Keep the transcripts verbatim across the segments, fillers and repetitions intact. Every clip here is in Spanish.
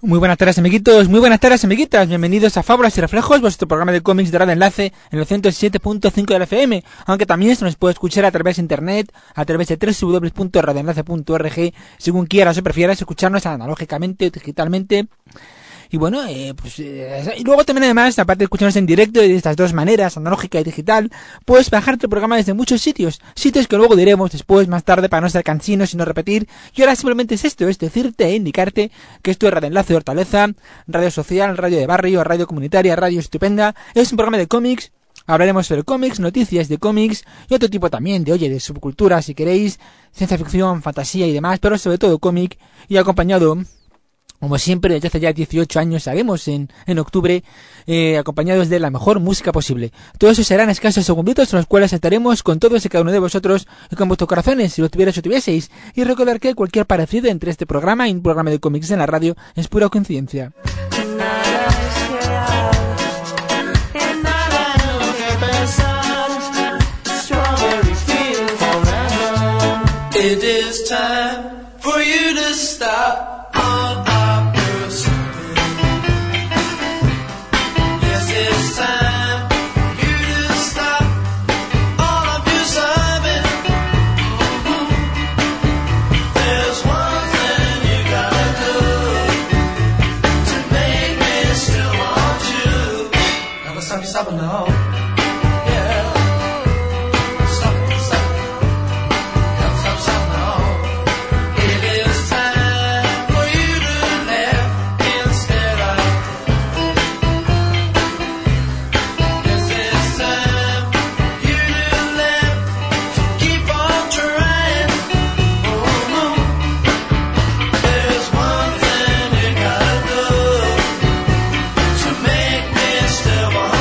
Muy buenas tardes, amiguitos, muy buenas tardes, amiguitas. Bienvenidos a Fábulas y Reflejos, vuestro programa de cómics de Radio Enlace en el ciento siete punto cinco de la F M, aunque también se nos puede escuchar a través de internet, a través de doble u doble u doble u punto radio enlace punto org, según quieras o prefieras escucharnos analógicamente o digitalmente. Y bueno, eh, pues eh, y luego también además, aparte de escucharnos en directo de estas dos maneras, analógica y digital, puedes bajarte el programa desde muchos sitios, sitios que luego diremos después, más tarde, para no ser cansinos, sino repetir. Y ahora simplemente es esto, es decirte e indicarte que esto es Radio Enlace de Hortaleza, radio social, radio de barrio, radio comunitaria, radio estupenda. Es un programa de cómics. Hablaremos sobre cómics, noticias de cómics y otro tipo también de, oye, de subcultura, si queréis, ciencia ficción, fantasía y demás, pero sobre todo cómic, y acompañado, como siempre, desde hace ya dieciocho años, haremos en, en octubre, eh, acompañados de la mejor música posible. Todo eso serán escasos segunditos en los cuales estaremos con todos y cada uno de vosotros y con vuestros corazones, si lo tuvierais o tuvieseis. Y recordar que cualquier parecido entre este programa y un programa de cómics en la radio es pura coincidencia. It is time for you to stop. Stop now. Yeah. Stop, stop. Stop, stop, stop now. It is time for you to laugh instead of. Yes, it's time for you to laugh. So keep on trying. Oh, no. There's one thing you gotta do to make me still want.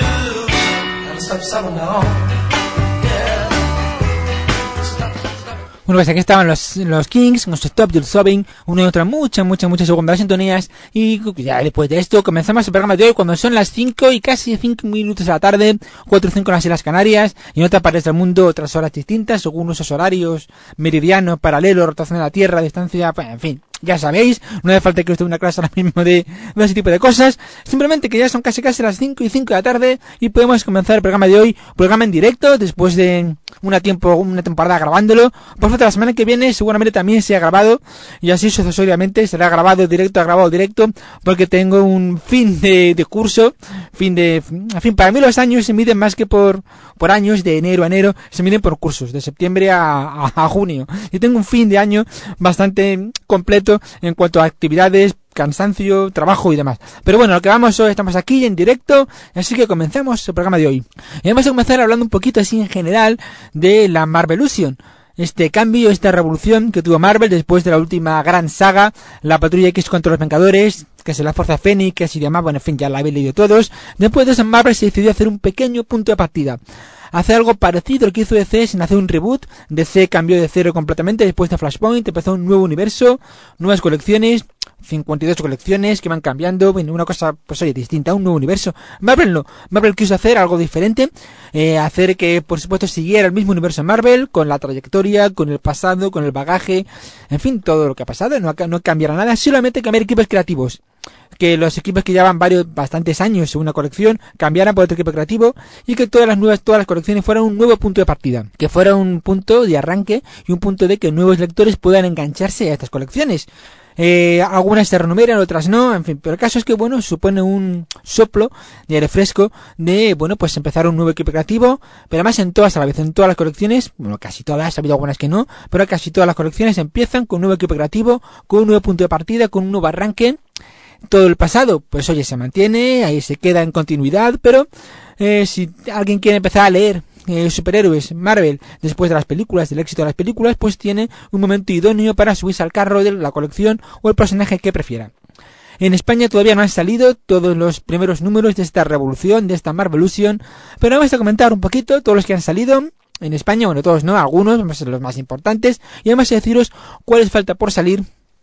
Bueno, pues aquí estaban los, los Kings, con su Stop Your Sobbing, una y otra muchas, muchas, muchas segundas sintonías. Y ya después de esto comenzamos el programa de hoy cuando son las cinco y casi cinco minutos de la tarde, cuatro o cinco en las Islas Canarias, y en otras partes del mundo otras horas distintas, según usos horarios, meridiano, paralelo, rotación de la Tierra, distancia, pues, en fin. Ya sabéis, no hace falta que os dé una clase ahora mismo de, de ese tipo de cosas. Simplemente que ya son casi casi las cinco y cinco de la tarde y podemos comenzar el programa de hoy, programa en directo, después de una tiempo, una temporada grabándolo. Por falta la semana que viene seguramente también se ha grabado y así sucesivamente será grabado directo, grabado directo, porque tengo un fin de, de curso, fin de, en fin, para mí los años se miden más que por, por años, de enero a enero, se miden por cursos, de septiembre a, a, a junio. Y tengo un fin de año bastante completo en cuanto a actividades, cansancio, trabajo y demás. Pero bueno, lo que vamos hoy, estamos aquí en directo, así que comenzamos el programa de hoy. Y vamos a comenzar hablando un poquito así en general de la Marvelution. Este cambio, esta revolución que tuvo Marvel después de la última gran saga, la Patrulla X contra los Vengadores, que es la Fuerza Fénix, que así demás, bueno, en fin, ya la habéis leído todos. Después de eso, Marvel se decidió hacer un pequeño punto de partida. Hace algo parecido al que hizo D C sin hacer un reboot. D C cambió de cero completamente después de Flashpoint, empezó un nuevo universo, nuevas colecciones, cincuenta y dos colecciones que van cambiando, bueno, una cosa, pues oye, distinta, un nuevo universo. Marvel no, Marvel quiso hacer algo diferente, eh, hacer que, por supuesto, siguiera el mismo universo Marvel, con la trayectoria, con el pasado, con el bagaje, en fin, todo lo que ha pasado, no, no cambiará nada, solamente cambiar equipos creativos. Que los equipos que llevan varios, bastantes años en una colección cambiaran por otro equipo creativo y que todas las nuevas, todas las colecciones fueran un nuevo punto de partida, que fuera un punto de arranque y un punto de que nuevos lectores puedan engancharse a estas colecciones. Eh, algunas se renumeran, otras no, en fin, pero el caso es que, bueno, supone un soplo de aire fresco de, bueno, pues empezar un nuevo equipo creativo, pero además en todas a la vez, en todas las colecciones, bueno, casi todas, ha habido algunas que no, pero casi todas las colecciones empiezan con un nuevo equipo creativo, con un nuevo punto de partida, con un nuevo arranque. Todo el pasado, pues oye, se mantiene, ahí se queda en continuidad, pero eh, si alguien quiere empezar a leer eh, superhéroes Marvel después de las películas, del éxito de las películas, pues tiene un momento idóneo para subirse al carro de la colección o el personaje que prefiera. En España todavía no han salido todos los primeros números de esta revolución, de esta Marvelution, pero vamos a comentar un poquito todos los que han salido en España, bueno, todos no, algunos, vamos a ser los más importantes, y vamos a deciros cuáles falta por salir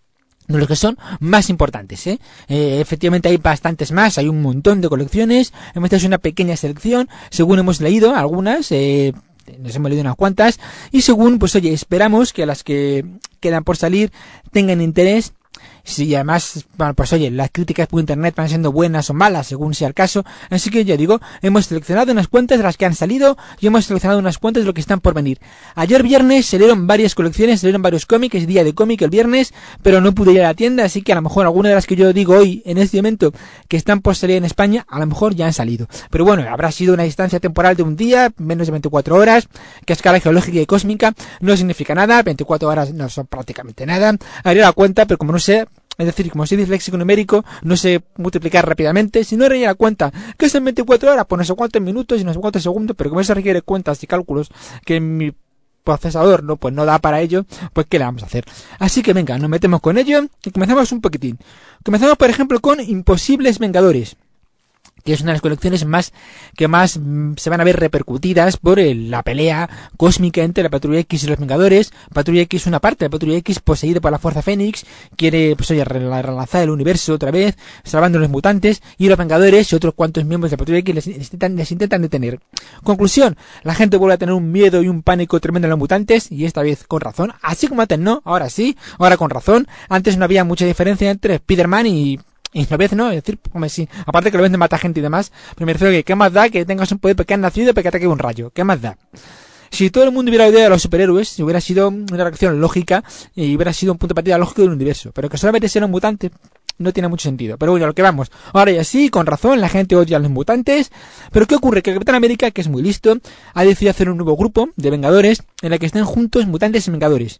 de los que son más importantes, ¿eh? Eh, efectivamente hay bastantes más, hay un montón de colecciones, hemos hecho una pequeña selección, según hemos leído algunas, eh, nos hemos leído unas cuantas, y según, pues oye, esperamos que las que quedan por salir tengan interés Sí, y además, bueno, pues oye, las críticas por internet van siendo buenas o malas, según sea el caso. Así que ya digo, hemos seleccionado unas cuantas de las que han salido y hemos seleccionado unas cuantas de lo que están por venir. Ayer viernes salieron varias colecciones, salieron varios cómics, es día de cómic el viernes, pero no pude ir a la tienda, así que a lo mejor alguna de las que yo digo hoy, en este momento, que están por salir en España, a lo mejor ya han salido. Pero bueno, habrá sido una distancia temporal de un día, menos de veinticuatro horas, que a escala geológica y cósmica no significa nada, veinticuatro horas no son prácticamente nada. Haré la cuenta, pero como no sé, es decir, como soy disléxico numérico, no sé multiplicar rápidamente. Si no haría la cuenta que son veinticuatro horas, pues no sé cuántos minutos y no sé cuántos segundos, pero como eso requiere cuentas y cálculos que mi procesador no pues no da para ello, pues ¿qué le vamos a hacer? Así que venga, nos metemos con ello y comenzamos un poquitín. Comenzamos, por ejemplo, con Imposibles Vengadores, que es una de las colecciones más que más mm, se van a ver repercutidas por el, la pelea cósmica entre la Patrulla X y los Vengadores. Patrulla X, una parte de Patrulla X poseída por la Fuerza Fénix, quiere pues oye relanzar el universo otra vez, salvando a los mutantes, y los Vengadores y otros cuantos miembros de Patrulla X les, les, intentan, les intentan detener. Conclusión, la gente vuelve a tener un miedo y un pánico tremendo en los mutantes, y esta vez con razón, así como antes no, ahora sí, ahora con razón. Antes no había mucha diferencia entre Spider-Man y Y lo ves, ¿no? Es decir, como si, aparte que lo ves de mata gente y demás, pero me refiero que, ¿qué más da que tengas un poder porque has nacido y porque te cae un rayo? ¿Qué más da? Si todo el mundo hubiera idea de los superhéroes, hubiera sido una reacción lógica y hubiera sido un punto de partida lógico del universo. Pero que solamente sean mutantes no tiene mucho sentido. Pero bueno, a lo que vamos. Ahora ya sí, con razón, la gente odia a los mutantes. Pero ¿qué ocurre? Que el Capitán América, que es muy listo, ha decidido hacer un nuevo grupo de Vengadores en el que estén juntos mutantes y Vengadores.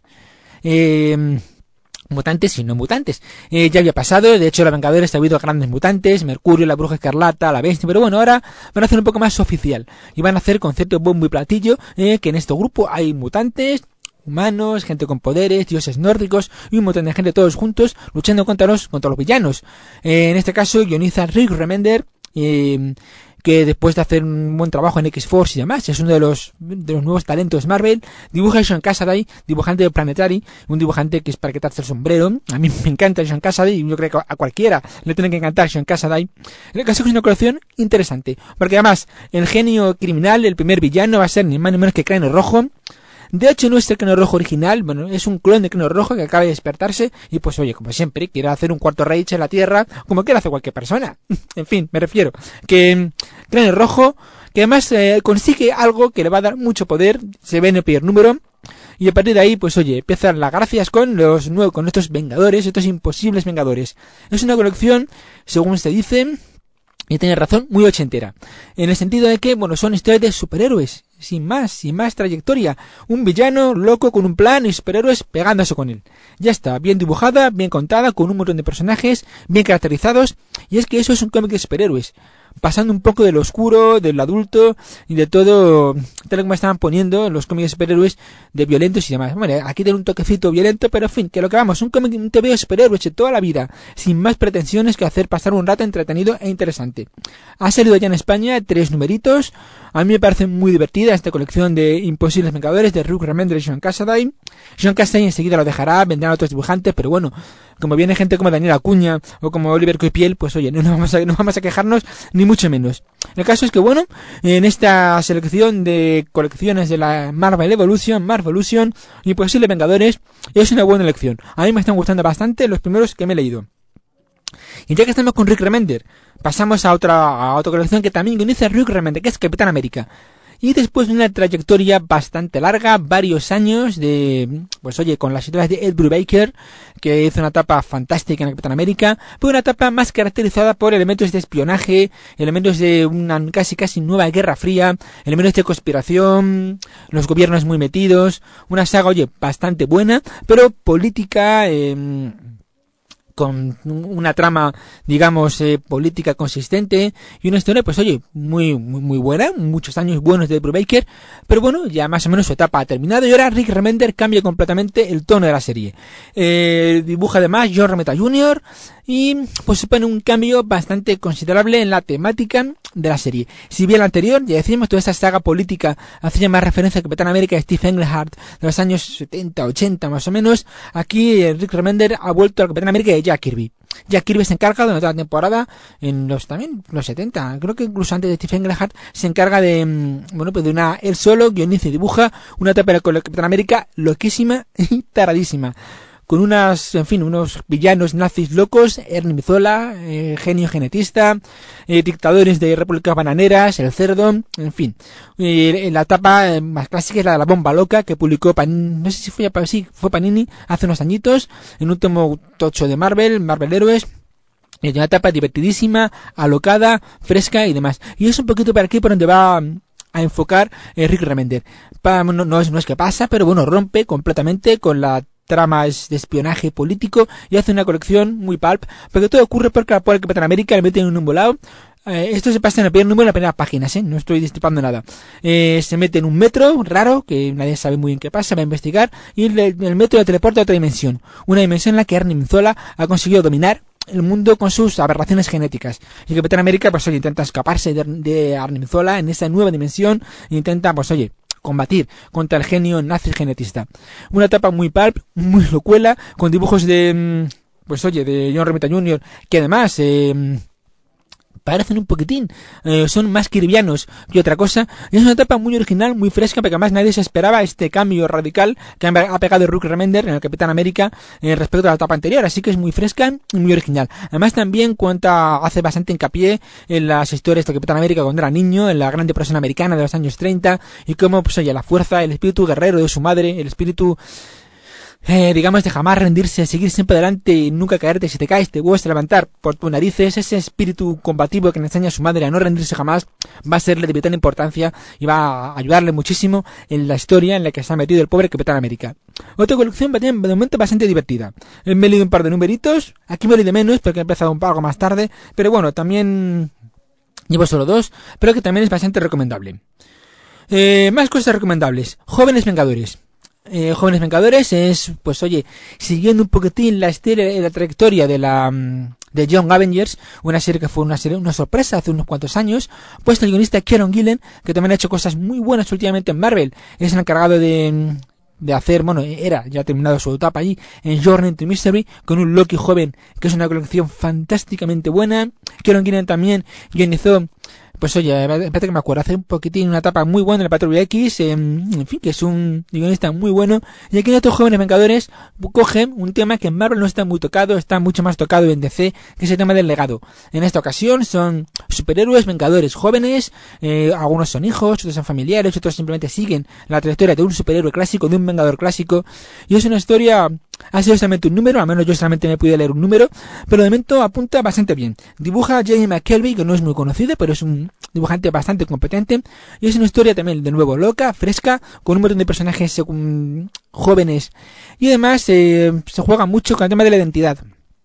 Eh... Mutantes y no mutantes. Eh, ya había pasado, de hecho, los Vengadores ha habido grandes mutantes, Mercurio, la Bruja Escarlata, la Bestia, pero bueno, ahora van a hacer un poco más oficial. Y van a hacer concepto bombo y platillo, eh, que en este grupo hay mutantes, humanos, gente con poderes, dioses nórdicos y un montón de gente todos juntos luchando contra los, contra los villanos. Eh, en este caso, guioniza Rick Remender, eh, que después de hacer un buen trabajo en X-Force y demás, es uno de los de los nuevos talentos Marvel. Dibuja a Sean Cassaday, dibujante de Planetary, un dibujante que es para quitarse el sombrero. A mí me encanta Sean Cassaday, y yo creo que a cualquiera le tiene que encantar Sean Cassaday. En el caso es una colección interesante, porque además el genio criminal, el primer villano, va a ser ni más ni menos que Cráneo Rojo. De hecho, no es el Cráneo Rojo original, bueno, es un clon de Cráneo Rojo que acaba de despertarse y pues oye, como siempre, quiere hacer un cuarto Reich en la Tierra, como quiere hacer cualquier persona. En fin, me refiero que Cráneo Rojo, que además eh, consigue algo que le va a dar mucho poder, se ve en el primer número, y a partir de ahí, pues oye, empiezan las gracias con los nuevos, con estos Vengadores, estos imposibles Vengadores. Es una colección, según se dice, y tiene razón, muy ochentera. En el sentido de que, bueno, son historias de superhéroes, sin más, sin más trayectoria. Un villano loco con un plan y superhéroes pegándose con él. Ya está, bien dibujada, bien contada, con un montón de personajes, bien caracterizados. Y es que eso es un cómic de superhéroes. Pasando un poco de lo oscuro, del adulto y de todo, tal como estaban poniendo en los cómics de superhéroes de violentos y demás. Bueno, aquí tiene un toquecito violento, pero en fin, que lo que vamos, un cómic, un T V de superhéroes de toda la vida, sin más pretensiones que hacer pasar un rato entretenido e interesante. Ha salido ya en España tres numeritos. A mí me parece muy divertida esta colección de Imposibles Vengadores de Rick Remender y Sean Cassaday. Sean Cassaday enseguida lo dejará, vendrán otros dibujantes, pero bueno, como viene gente como Daniel Acuña o como Oliver Coipiel, pues oye, no vamos a, no vamos a quejarnos ni mucho menos. El caso es que bueno, en esta selección de colecciones de la Marvel Evolution, Marvelution, Imposibles Vengadores, es una buena elección. A mí me están gustando bastante los primeros que me he leído. Y ya que estamos con Rick Remender, pasamos a otra, a otra colección que también conoce Rick Remender, que es Capitán América. Y después de una trayectoria bastante larga, varios años de, pues oye, con las historias de Ed Brubaker, que hizo una etapa fantástica en el Capitán América, fue una etapa más caracterizada por elementos de espionaje, elementos de una casi casi nueva Guerra Fría, elementos de conspiración, los gobiernos muy metidos, una saga, oye, bastante buena, pero política, eh, con una trama, digamos, eh, política consistente y una historia, pues oye, muy, muy, muy buena, muchos años buenos de Brubaker, pero bueno, ya más o menos su etapa ha terminado y ahora Rick Remender cambia completamente el tono de la serie. Eh, dibuja además John Romita junior y pues supone un cambio bastante considerable en la temática de la serie. Si bien la anterior, ya decimos, toda esa saga política hacía más referencia a Capitán América de Steve Englehart de los años setenta, ochenta más o menos, aquí eh, Rick Remender ha vuelto al Capitán América de Jack Kirby. Jack Kirby se encarga durante la temporada, en los también los setenta, creo que incluso antes de Steve Englehart, se encarga de, bueno, pues de una, él solo, guioniza y dibuja una etapa con el Capitán América loquísima y taradísima. con unas, en fin, unos villanos nazis locos, Ernie Mizola, eh, genio genetista, eh, dictadores de repúblicas bananeras, el cerdo, en fin. Eh, la etapa eh, más clásica es la de la bomba loca que publicó Panini, no sé si fue, sí, fue Panini hace unos añitos, en un tomo tocho de Marvel, Marvel Héroes. Es una etapa divertidísima, alocada, fresca y demás. Y es un poquito por aquí por donde va a enfocar eh, Rick Remender. Pa, no, no, es, no es que pasa, pero bueno, rompe completamente con la trama de espionaje político y hace una colección muy pulp, porque todo ocurre porque la pobre Capitán América le mete en un volado. Eh, esto se pasa en el primer número, en la primera página, ¿sí? No estoy destripando nada. Eh, se mete en un metro raro, que nadie sabe muy bien qué pasa, va a investigar, y el, el metro le teleporta a otra dimensión. Una dimensión en la que Ernie Mizola ha conseguido dominar el mundo con sus aberraciones genéticas. Y el Capitán América, pues oye, intenta escaparse de, de Ernie Mizola en esa nueva dimensión, e intenta, pues oye, combatir contra el genio nazi genetista. Una etapa muy pulp, muy locuela, con dibujos de, pues oye, de John Romita junior, que además, eh, parecen un poquitín, eh, son más kirvianos que otra cosa, y es una etapa muy original, muy fresca, porque además nadie se esperaba este cambio radical que ha pegado Rick Remender en el Capitán América eh, respecto a la etapa anterior, así que es muy fresca y muy original. Además también cuenta, hace bastante hincapié en las historias del Capitán América cuando era niño, en la gran depresión americana de los años treinta, y cómo, pues oye, la fuerza, el espíritu guerrero de su madre, el espíritu Eh, digamos de jamás rendirse, seguir siempre adelante y nunca caerte. Si te caes te vuelves a levantar por tus narices. Ese espíritu combativo que le enseña a su madre a no rendirse jamás va a serle de vital importancia y va a ayudarle muchísimo en la historia en la que se ha metido el pobre Capitán América. Otra colección de momento bastante divertida. Me he leído un par de numeritos, aquí me he leído menos porque he empezado un poco más tarde, pero bueno, también llevo solo dos, pero que también es bastante recomendable. Eh, más cosas recomendables. Jóvenes Vengadores. Eh, Jóvenes Vengadores es, pues oye, siguiendo un poquitín la historia, la trayectoria de la de Young Avengers, una serie que fue una serie, una sorpresa hace unos cuantos años, pues el guionista Kieron Gillen, que también ha hecho cosas muy buenas últimamente en Marvel, es el encargado de de hacer, bueno, era, ya ha terminado su etapa allí, en Journey into Mystery, con un Loki joven, que es una colección fantásticamente buena. Kieron Gillen también guionizó, pues oye, espérate que me acuerdo, hace un poquitín una etapa muy buena en el Patrulla X, eh, en fin, que es un guionista muy bueno, y aquí en otros Jóvenes Vengadores cogen un tema que en Marvel no está muy tocado, está mucho más tocado en D C, que es el tema del legado. En esta ocasión son superhéroes vengadores jóvenes, eh, algunos son hijos, otros son familiares, otros simplemente siguen la trayectoria de un superhéroe clásico, de un vengador clásico, y es una historia. Ha sido solamente un número, al menos yo solamente me pude leer un número, pero de momento apunta bastante bien. Dibuja a Jamie McKelvey, que no es muy conocido, pero es un dibujante bastante competente, y es una historia también, de nuevo, loca, fresca, con un montón de personajes um, jóvenes, y además eh, se juega mucho con el tema de la identidad.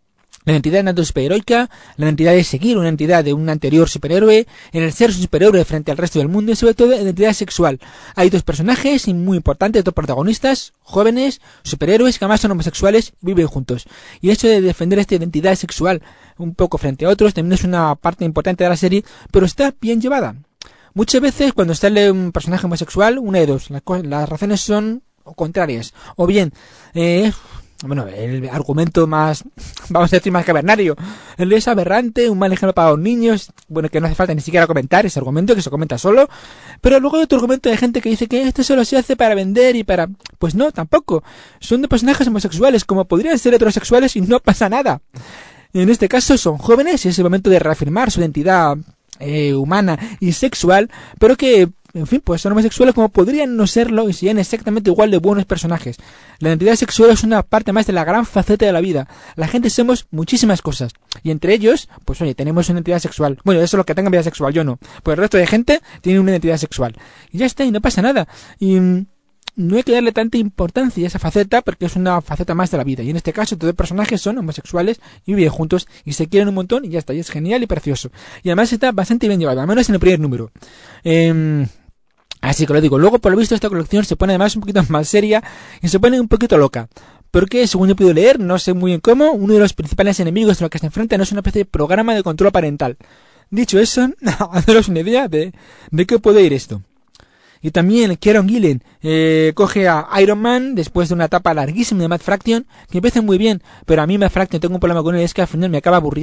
La identidad tanto superheroica, la identidad de seguir una identidad de un anterior superhéroe, en el ser un superhéroe frente al resto del mundo y sobre todo la identidad sexual. Hay dos personajes y muy importantes, dos protagonistas, jóvenes, superhéroes que además son homosexuales y viven juntos. Y el hecho de defender esta identidad sexual un poco frente a otros también es una parte importante de la serie, pero está bien llevada. Muchas veces cuando sale un personaje homosexual, una de dos, las, las razones son contrarias. O bien, eh... bueno, el argumento más, vamos a decir, más cavernario. Él es aberrante, un mal ejemplo para los niños. Bueno, que no hace falta ni siquiera comentar ese argumento, que se comenta solo. Pero luego hay otro argumento de gente que dice que esto solo se hace para vender y para... Pues no, tampoco. Son de personajes homosexuales, como podrían ser heterosexuales y no pasa nada. En este caso son jóvenes y es el momento de reafirmar su identidad eh, humana y sexual, pero que... en fin, pues son homosexuales como podrían no serlo y serían exactamente igual de buenos personajes. La identidad sexual es una parte más de la gran faceta de la vida. La gente somos muchísimas cosas. Y entre ellos, pues oye, tenemos una identidad sexual. Bueno, eso es lo que tengan vida sexual, yo no. Pues el resto de gente tiene una identidad sexual. Y ya está, y no pasa nada. Y mmm, no hay que darle tanta importancia a esa faceta porque es una faceta más de la vida. Y en este caso, todos los personajes son homosexuales y viven juntos y se quieren un montón y ya está. Y es genial y precioso. Y además está bastante bien llevado, al menos en el primer número. Eh... Así que lo digo, luego por lo visto esta colección se pone además un poquito más seria y se pone un poquito loca. Porque, según yo puedo leer, no sé muy bien cómo, uno de los principales enemigos de los que se enfrentan es una especie de programa de control parental. Dicho eso, haceros una idea de, de qué puede ir esto. Y también Kieron Gillen eh, coge a Iron Man después de una etapa larguísima de Matt Fraction, que empieza muy bien, pero a mí Matt Fraction tengo un problema con él, es que al final me acaba aburriendo.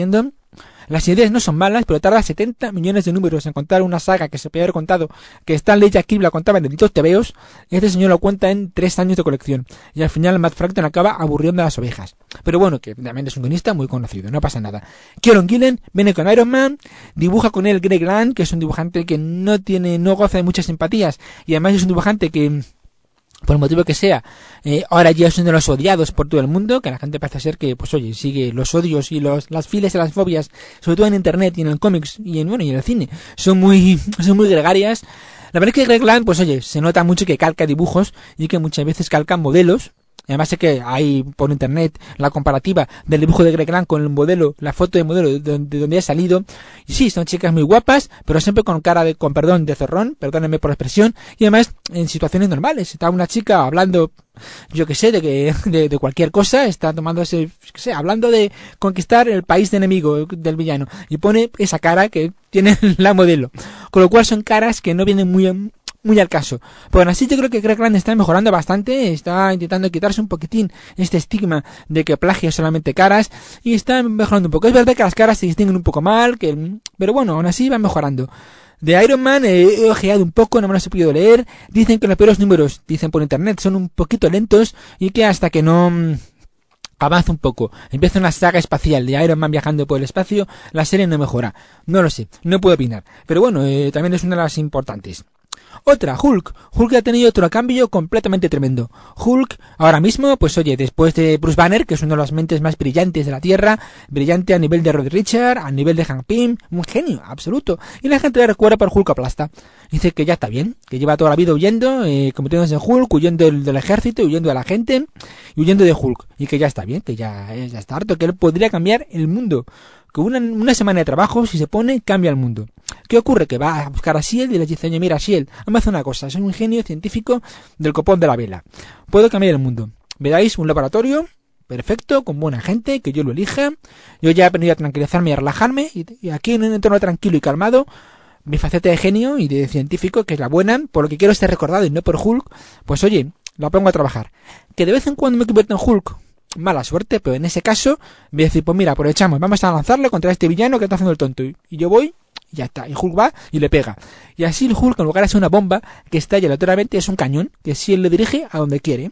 Las ideas no son malas, pero tarda setenta millones de números en contar una saga que se podía haber contado, que Stanley Jack Kirby la contaba en distintos tebeos, y este señor lo cuenta en tres años de colección. Y al final Matt Fraction acaba aburriendo a las ovejas. Pero bueno, que también es un guionista muy conocido, no pasa nada. Kieron Gillen viene con Iron Man, dibuja con él Greg Land, que es un dibujante que no tiene, no goza de muchas simpatías, y además es un dibujante que, por el motivo que sea, eh, ahora ya es uno de los odiados por todo el mundo, que la gente parece ser que, pues oye, sigue los odios y los, las files y las fobias, sobre todo en internet y en el cómics y en, bueno, y en el cine, son muy, son muy gregarias. La verdad es que Greg Land, pues oye, se nota mucho que calca dibujos y que muchas veces calca modelos. Además sé que hay por internet la comparativa del dibujo de Greg Land con el modelo, la foto de modelo de donde, de donde ha salido. Y sí, son chicas muy guapas, pero siempre con cara de, con perdón, de zorrón, perdónenme por la expresión, y además en situaciones normales. Está una chica hablando, yo que sé, de que, de, de cualquier cosa, está tomando ese, que sé, hablando de conquistar el país de enemigo del villano, y pone esa cara que tiene la modelo. Con lo cual son caras que no vienen muy, muy al caso. Pues aún así yo creo que Greg Land está mejorando bastante, está intentando quitarse un poquitín este estigma de que plagia solamente caras, y está mejorando un poco. Es verdad que las caras se distinguen un poco mal, que, pero bueno, aún así van mejorando. De Iron Man eh, he ojeado un poco, no me lo he podido leer. Dicen que los peores números, dicen por internet, son un poquito lentos, y que hasta que no mmm, avanza un poco, empieza una saga espacial de Iron Man viajando por el espacio, la serie no mejora. No lo sé, no puedo opinar, pero bueno, eh, también es una de las importantes. Otra, Hulk. Hulk ha tenido otro cambio completamente tremendo. Hulk, ahora mismo, pues oye, después de Bruce Banner, que es una de las mentes más brillantes de la Tierra, brillante a nivel de Rod Richard, a nivel de Hank Pym, un genio, absoluto. Y la gente le recuerda por Hulk aplasta. Dice que ya está bien, que lleva toda la vida huyendo, eh, convirtiéndose en Hulk, huyendo del, del ejército, huyendo de la gente, y huyendo de Hulk. Y que ya está bien, que ya, eh, ya está harto, que él podría cambiar el mundo. Que una, una semana de trabajo, si se pone, cambia el mundo. ¿Qué ocurre? Que va a buscar a Shield y le dice, oye, mira, Shield, hazme hacer una cosa, soy un genio científico del copón de la vela. Puedo cambiar el mundo. Veáis un laboratorio perfecto, con buena gente, que yo lo elija. Yo ya he aprendido a tranquilizarme y a relajarme, y, y aquí en un entorno tranquilo y calmado, mi faceta de genio y de científico, que es la buena, por lo que quiero ser recordado y no por Hulk, pues oye, la pongo a trabajar. Que de vez en cuando me convierto en Hulk, mala suerte, pero en ese caso voy a decir, pues mira, aprovechamos, vamos a lanzarle contra este villano que está haciendo el tonto, y yo voy y ya está, y Hulk va y le pega, y así el Hulk, en lugar de ser una bomba que estalla aleatoriamente, es un cañón que si él le dirige a donde quiere.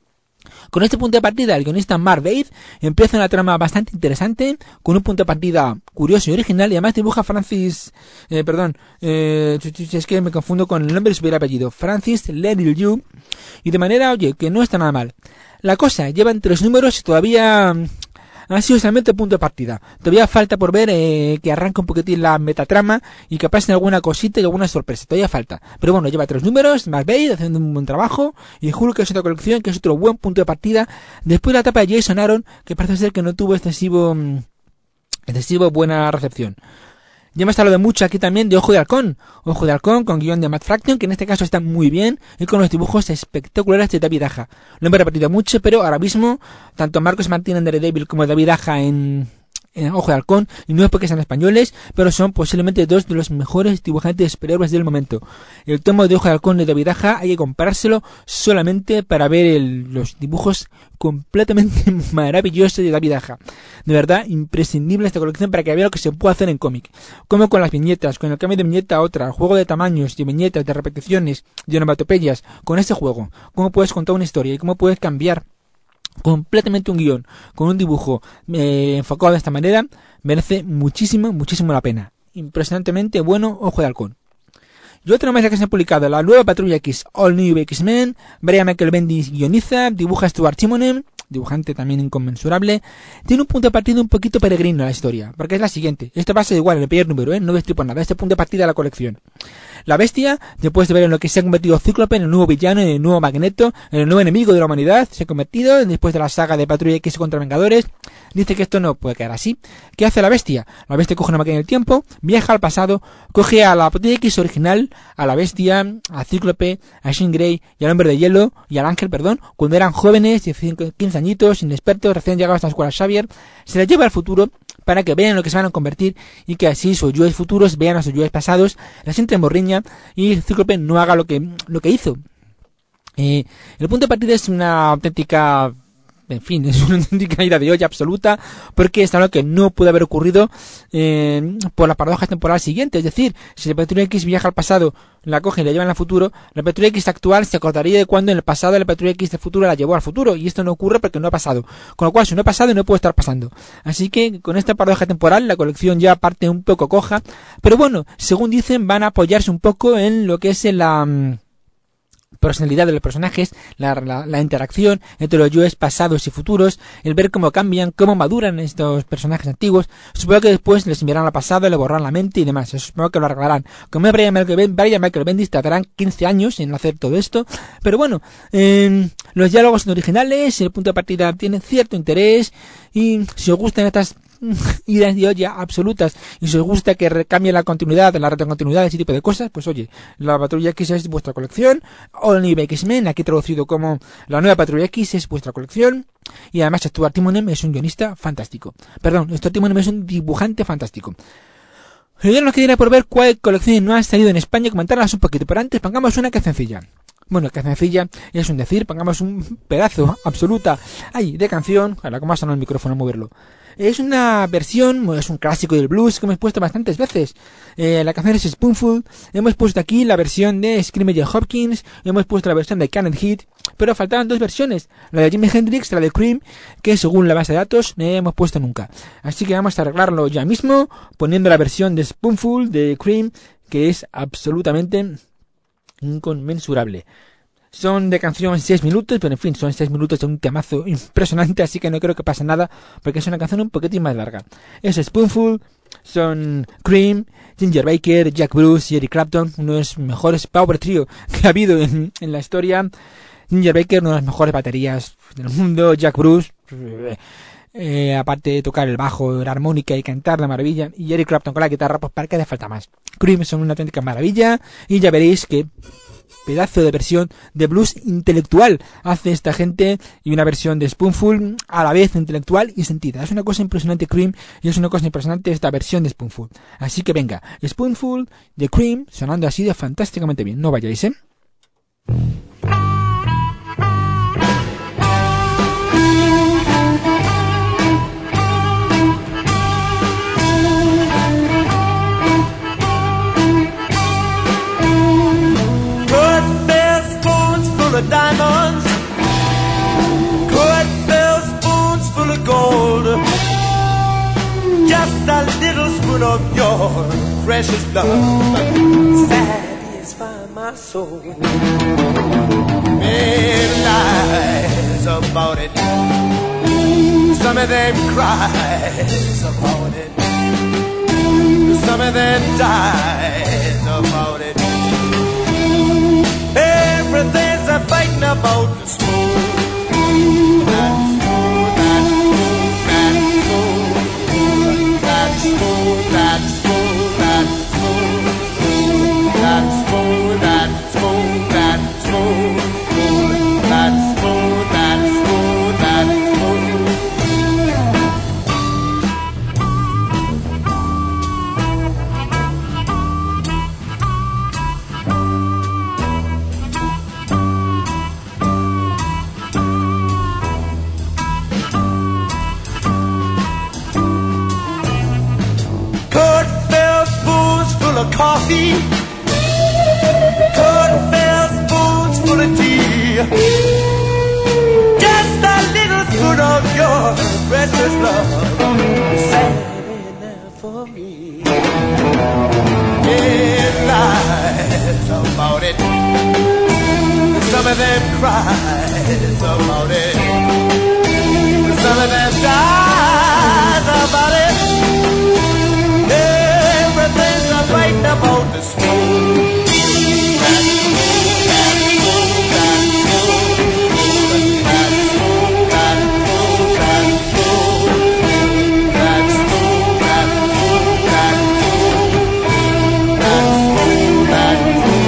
Con este punto de partida, el guionista Mark Waid empieza una trama bastante interesante, con un punto de partida curioso y original, y además dibuja Francis, eh, perdón, eh, es que me confundo con el nombre de su apellido, Francis Ledil Yu, y de manera, oye, que no está nada mal. La cosa lleva en tres números y todavía ha sido solamente punto de partida. Todavía falta por ver eh, que arranque un poquitín la metatrama y que pasen alguna cosita y alguna sorpresa. Todavía falta. Pero bueno, lleva tres números, Mark Waid haciendo un buen trabajo, y Hulk es otra colección que es otro buen punto de partida. Después de la etapa de Jason Aaron, que parece ser que no tuvo excesivo, excesivo buena recepción. Ya hemos hablado mucho aquí también de Ojo de Halcón. Ojo de Halcón con guión de Matt Fraction, que en este caso está muy bien, y con los dibujos espectaculares de David Aja. Lo hemos repetido mucho, pero ahora mismo, tanto Marcos Martín en Daredevil como David Aja en, en Ojo de Halcón, y no es porque sean españoles, pero son posiblemente dos de los mejores dibujantes de superhéroes del momento. El tomo de Ojo de Halcón de David Aja hay que comprárselo solamente para ver el, los dibujos completamente maravillosos de David Aja. De verdad, imprescindible esta colección para que vea lo que se puede hacer en cómic. Como con las viñetas, con el cambio de viñeta a otra, el juego de tamaños, de viñetas, de repeticiones, de onomatopeyas, con este juego, cómo puedes contar una historia y cómo puedes cambiar completamente un guión con un dibujo eh, enfocado de esta manera, merece muchísimo, muchísimo la pena. Impresionantemente bueno, Ojo de Halcón. Y otra más que se ha publicado, la nueva Patrulla X, All New X-Men, Brian Michael Bendis guioniza, dibuja Stuart Timonen, dibujante también inconmensurable. Tiene un punto de partida un poquito peregrino la historia, porque es la siguiente. Esto va a ser igual en el primer número, ¿eh? No destripo nada, este punto de partida de la colección. La Bestia, después de ver en lo que se ha convertido Cíclope, en el nuevo villano, en el nuevo Magneto, en el nuevo enemigo de la humanidad, se ha convertido, después de la saga de Patrulla X contra Vengadores, dice que esto no puede quedar así. ¿Qué hace la Bestia? La Bestia coge una máquina del tiempo, viaja al pasado, coge a la Patrulla X original, a la Bestia, a Cíclope, a Jean Grey y al Hombre de Hielo, y al Ángel, perdón, cuando eran jóvenes, quince añitos, inexpertos, recién llegados a la escuela Xavier, se les lleva al futuro para que vean lo que se van a convertir y que así sus yoes futuros vean a sus yoes pasados, les entre morriña y Cíclope no haga lo que, lo que hizo. Eh, el punto de partida es una auténtica en fin, es una auténtica ida de olla absoluta, porque es algo que no puede haber ocurrido eh, por la paradoja temporal siguiente. Es decir, si la Patrulla X viaja al pasado, la coge y la lleva en el futuro, la Patrulla X actual se acordaría de cuando en el pasado la Patrulla X del futuro la llevó al futuro, y esto no ocurre porque no ha pasado. Con lo cual, si no ha pasado, no puede estar pasando. Así que, con esta paradoja temporal, la colección ya parte un poco coja, pero bueno, según dicen, van a apoyarse un poco en lo que es la um, personalidad de los personajes, la, la, la interacción entre los yoes pasados y futuros, el ver cómo cambian, cómo maduran estos personajes antiguos. Supongo que después les enviarán al pasado, le borrarán la mente y demás. Eso supongo que lo arreglarán. Como Brian Michael Bendis tardarán quince años en hacer todo esto, pero bueno, eh, los diálogos son originales, el punto de partida tiene cierto interés, y si os gustan estas ideas de olla absolutas y si os gusta que recambie la continuidad, la retrocontinuidad, ese tipo de cosas, pues oye, la Patrulla X es vuestra colección. All New X-Men, aquí traducido como la nueva Patrulla X, es vuestra colección. Y además Stuart Timonen es un guionista fantástico. Perdón, Stuart Timonen es un dibujante fantástico. Yo nos quedaría por ver cuál colección no ha salido en España, comentarlas un poquito, pero antes pongamos una que es sencilla. Bueno, que sencilla es un decir, pongamos un pedazo absoluta ay, de canción. Ahora, ¿cómo ha sonado el micrófono a moverlo? Es una versión, es un clásico del blues que hemos puesto bastantes veces. Eh, la canción es Spoonful. Hemos puesto aquí la versión de Screamer J. Hopkins. Hemos puesto la versión de Canned Heat. Pero faltaban dos versiones. La de Jimi Hendrix, la de Cream, que según la base de datos no hemos puesto nunca. Así que vamos a arreglarlo ya mismo, poniendo la versión de Spoonful de Cream, que es absolutamente inconmensurable. Son de canción seis minutos, pero en fin, son seis minutos de un temazo impresionante, así que no creo que pase nada, porque es una canción un poquitín más larga. Es Spoonful, son Cream, Ginger Baker, Jack Bruce y Eric Clapton, uno de los mejores power trio que ha habido en, en la historia. Ginger Baker, una de las mejores baterías del mundo, Jack Bruce, eh, eh, aparte de tocar el bajo, la armónica y cantar la maravilla, y Eric Clapton con la guitarra, pues para qué le falta más. Cream son una auténtica maravilla, y ya veréis que pedazo de versión de blues intelectual hace esta gente, y una versión de Spoonful a la vez intelectual y sentida. Es una cosa impresionante Cream, y es una cosa impresionante esta versión de Spoonful. Así que venga, Spoonful de Cream sonando así de fantásticamente bien. No vayáis, ¿eh? Of diamonds, good fill spoons full of gold, just a little spoon of your precious love satisfy my soul. Many lies about it, some of them cries about it, some of them dies about it. Everything's a fighting about the spoon. That spoon, that spoon, that spoon, that spoon, that spoon, that spoon, that spoon, that spoon, that spoon, that spoon, that spoon. Of coffee, good fill spoons full of tea, just a little spoon of your precious love, saving there for me. Yeah, lies about it, some of them cries about it, some of them dies about it. Yeah. Everything's a fighting about the spoon. That spoon, that spoon, that spoon, that spoon, that spoon, that spoon, that spoon, that spoon, that spoon, that spoon, that spoon.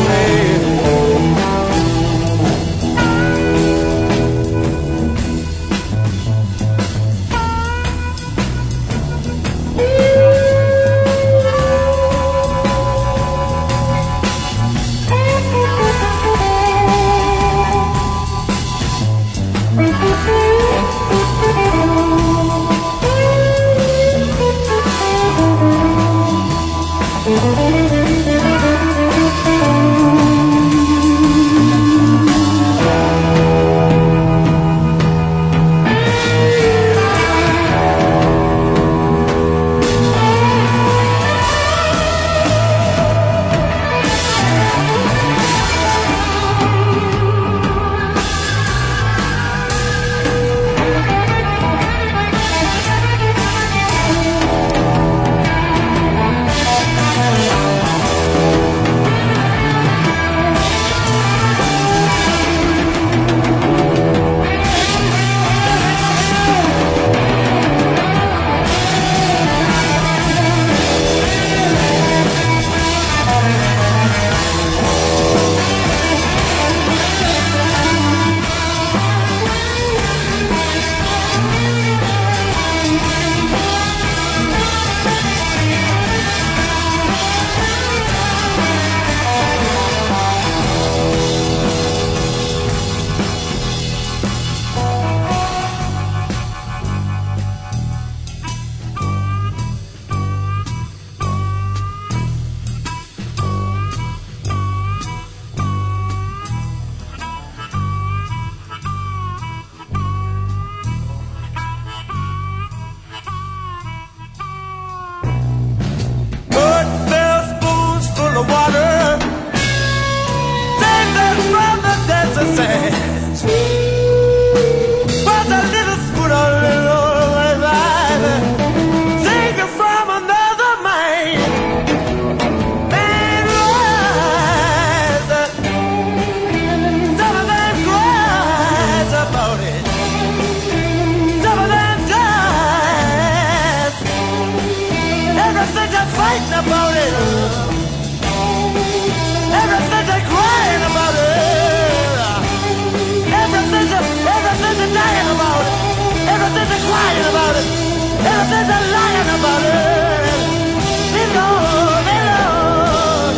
there's a lion about it. Lord, Lord.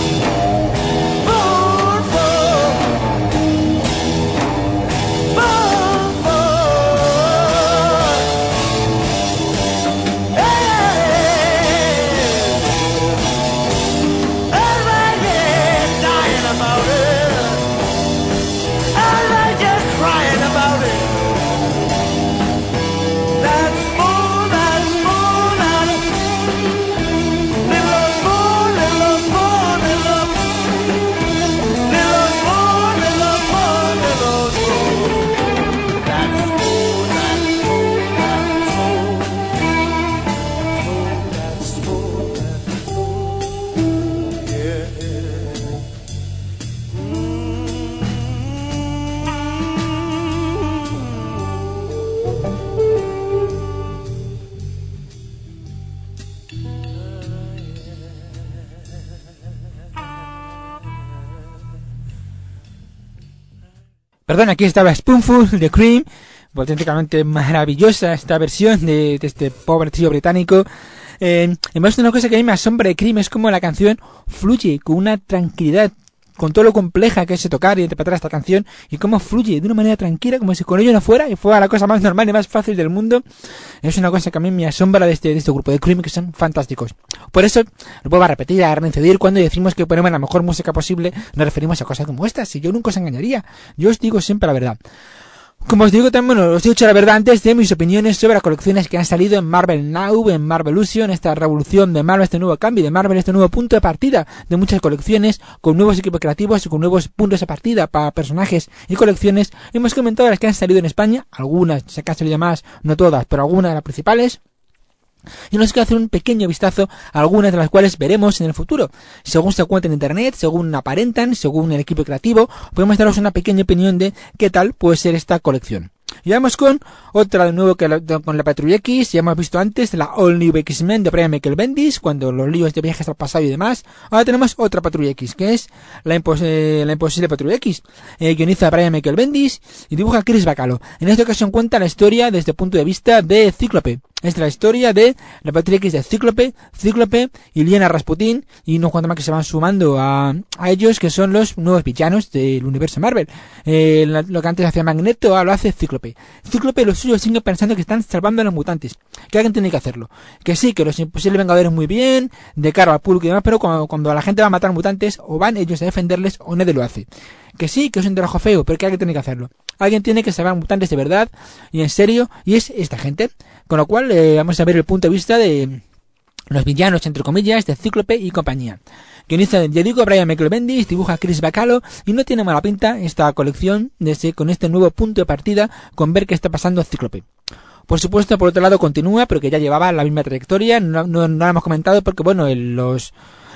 Fool, fool. Fool, fool. Hey. Everybody's dying about it. Everybody's just crying about it. That's fool, that's fool, that's little fool, little fool, little little fool, little fool, little fool. That's fool, that's fool, that's fool, that's fool, yeah. Perdón, aquí estaba Spoonful de Cream, auténticamente maravillosa esta versión de, de este pobre trío británico. Eh, además, una cosa que a mí me asombra de Cream es como la canción fluye con una tranquilidad, con todo lo compleja que es tocar y interpretar esta canción, y cómo fluye de una manera tranquila, como si con ello no fuera, y fuera la cosa más normal y más fácil del mundo. Es una cosa que a mí me asombra de este, de este grupo de Cream, que son fantásticos. Por eso, lo vuelvo a repetir, a reincidir, cuando decimos que ponemos la mejor música posible, nos referimos a cosas como estas, y yo nunca os engañaría. Yo os digo siempre la verdad. Como os digo también, bueno, os he dicho la verdad antes de mis opiniones sobre las colecciones que han salido en Marvel Now, en Marvelution, esta revolución de Marvel, este nuevo cambio de Marvel, este nuevo punto de partida de muchas colecciones, con nuevos equipos creativos y con nuevos puntos de partida para personajes y colecciones. Hemos comentado las que han salido en España, algunas, sé que han salido más, no todas, pero algunas de las principales. Y nos queda hacer un pequeño vistazo a algunas de las cuales veremos en el futuro. Según se cuenta en internet, según aparentan, según el equipo creativo, podemos daros una pequeña opinión de qué tal puede ser esta colección. Y vamos con otra de nuevo que la, con la Patrulla X. Ya hemos visto antes la All New X-Men de Brian Michael Bendis, cuando los líos de viajes al pasado y demás. Ahora tenemos otra Patrulla X, que es la, impos eh, la imposible Patrulla X. Eh, guioniza Brian Michael Bendis y dibuja Chris Bacalo. En esta ocasión cuenta la historia desde el punto de vista de Cíclope. Esta es la historia de la Patrulla X de Cíclope, Cíclope y Liana Rasputin, y unos cuantos más que se van sumando a, a ellos, que son los nuevos villanos del universo Marvel. Eh, lo que antes hacía Magneto, ahora lo hace Cíclope. Cíclope y los suyos siguen pensando que están salvando a los mutantes, que alguien tiene que hacerlo. Que sí, que los imposibles vengadores muy bien, de cara al público y demás, pero cuando, cuando la gente va a matar mutantes, o van ellos a defenderles o nadie lo hace. Que sí, que es un trabajo feo, pero que alguien tiene que hacerlo. Alguien tiene que salvar mutantes de verdad y en serio, y es esta gente. Con lo cual, eh, vamos a ver el punto de vista de los villanos, entre comillas, de Cíclope y compañía. Guioniza, ya digo, Brian Michael Bendis, dibuja Chris Bacalo, y no tiene mala pinta esta colección de ese, con este nuevo punto de partida, con ver qué está pasando a Cíclope. Por supuesto, por otro lado, continúa, pero que ya llevaba la misma trayectoria, no, no, no lo hemos comentado porque, bueno, el, los...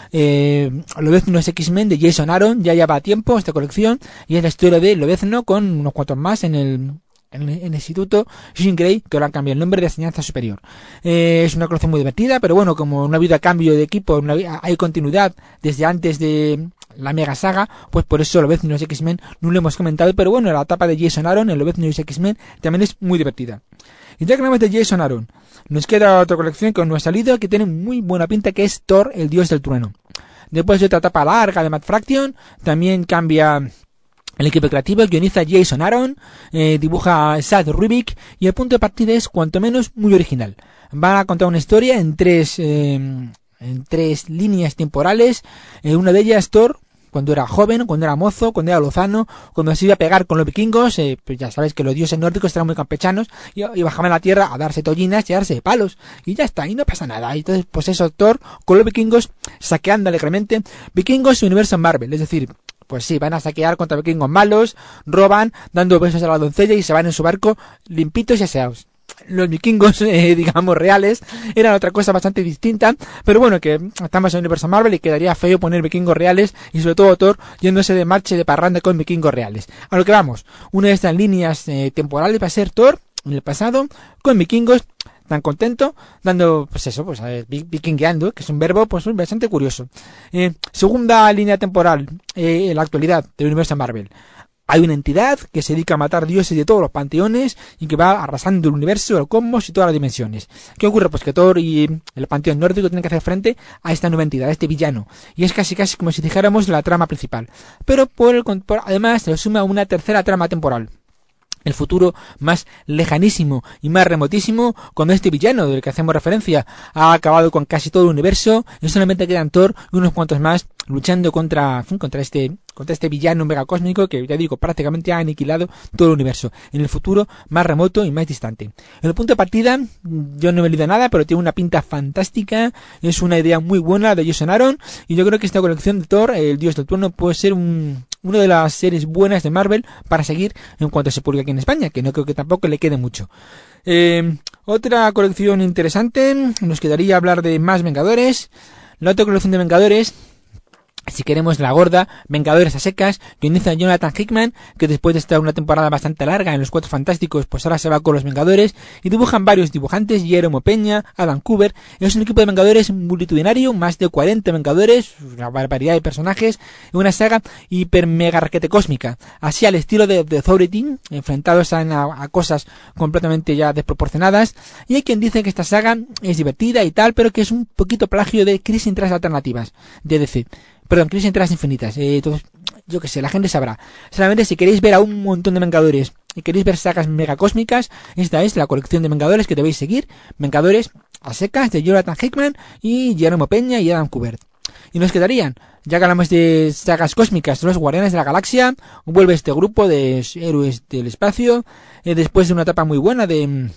Eh, Lobezno es X-Men de Jason Aaron ya lleva tiempo esta colección, y es la historia de Lobezno con unos cuantos más en el en el, en el instituto Jean Grey, que ahora han cambiado el nombre de enseñanza superior. Eh, es una colección muy divertida, pero bueno, como no ha habido cambio de equipo, no hay continuidad desde antes de la mega saga, pues por eso Lobezno es X-Men no lo hemos comentado, pero bueno, la etapa de Jason Aaron en Lobezno es X-Men también es muy divertida. Y ya que hablamos de Jason Aaron, nos queda otra colección que no ha salido, que tiene muy buena pinta, que es Thor, el dios del trueno. Después de otra etapa larga de Matt Fraction, también cambia el equipo creativo, guioniza Jason Aaron, eh, dibuja Sad Rubik, y el punto de partida es cuanto menos muy original. Van a contar una historia en tres, eh, en tres líneas temporales, eh, una de ellas Thor, cuando era joven, cuando era mozo, cuando era lozano, cuando se iba a pegar con los vikingos, eh, pues ya sabes que los dioses nórdicos eran muy campechanos, y, y bajaban a la tierra a darse tollinas y a darse palos, y ya está, y no pasa nada. Y entonces, pues eso, Thor con los vikingos saqueando alegremente. Vikingos y universo Marvel, es decir, pues sí, van a saquear contra vikingos malos, roban, dando besos a la doncella y se van en su barco limpitos y aseados. Los vikingos, eh, digamos, reales, eran otra cosa bastante distinta, pero bueno, que estamos en el universo Marvel y quedaría feo poner vikingos reales, y sobre todo Thor yéndose de marcha y de parranda con vikingos reales. A lo que vamos, una de estas líneas eh, temporales va a ser Thor en el pasado, con vikingos, tan contento, dando, pues eso, pues a ver, vikingueando, que es un verbo, pues bastante curioso. Eh, segunda línea temporal, eh, en la actualidad del universo Marvel. hay una entidad que se dedica a matar dioses de todos los panteones y que va arrasando el universo, el cosmos y todas las dimensiones. ¿Qué ocurre? Pues que Thor y el panteón nórdico tienen que hacer frente a esta nueva entidad, a este villano. Y es casi casi como si dijéramos la trama principal. Pero por el, por, además se le suma una tercera trama temporal. El futuro más lejanísimo y más remotísimo, cuando este villano del que hacemos referencia ha acabado con casi todo el universo y solamente quedan Thor y unos cuantos más luchando contra, contra este contra este villano megacósmico que, ya digo, prácticamente ha aniquilado todo el universo, en el futuro más remoto y más distante. En el punto de partida, yo no he leído nada, pero tiene una pinta fantástica, es una idea muy buena de Jason Aaron, y yo creo que esta colección de Thor, el Dios del Trueno, puede ser un, una de las series buenas de Marvel para seguir en cuanto se publique aquí en España, que no creo que tampoco le quede mucho. Eh, otra colección interesante, nos quedaría hablar de más Vengadores. La otra colección de Vengadores, si queremos la gorda, Vengadores a secas, que inicia Jonathan Hickman, que después de estar una temporada bastante larga en los Cuatro Fantásticos, pues ahora se va con los Vengadores, y dibujan varios dibujantes, Jerome Peña, Adam Kubert. Es un equipo de Vengadores multitudinario, más de cuarenta Vengadores, una barbaridad de personajes, una saga hiper mega raquete cósmica, así al estilo de The Authority, enfrentados a, a, a cosas completamente ya desproporcionadas, y hay quien dice que esta saga es divertida y tal, pero que es un poquito plagio de Crisis en Tierras Alternativas, de D C. Perdón, Crisis en Tierras Infinitas. Eh, entonces, yo que sé, la gente sabrá. Solamente si queréis ver a un montón de Vengadores y queréis ver sagas megacósmicas, esta es la colección de Vengadores que debéis seguir. Vengadores a secas de Jonathan Hickman y Jerome Peña y Adam Kubert. Y nos quedarían, ya que hablamos de sagas cósmicas, los Guardianes de la Galaxia. Vuelve este grupo de héroes del espacio, eh, después de una etapa muy buena de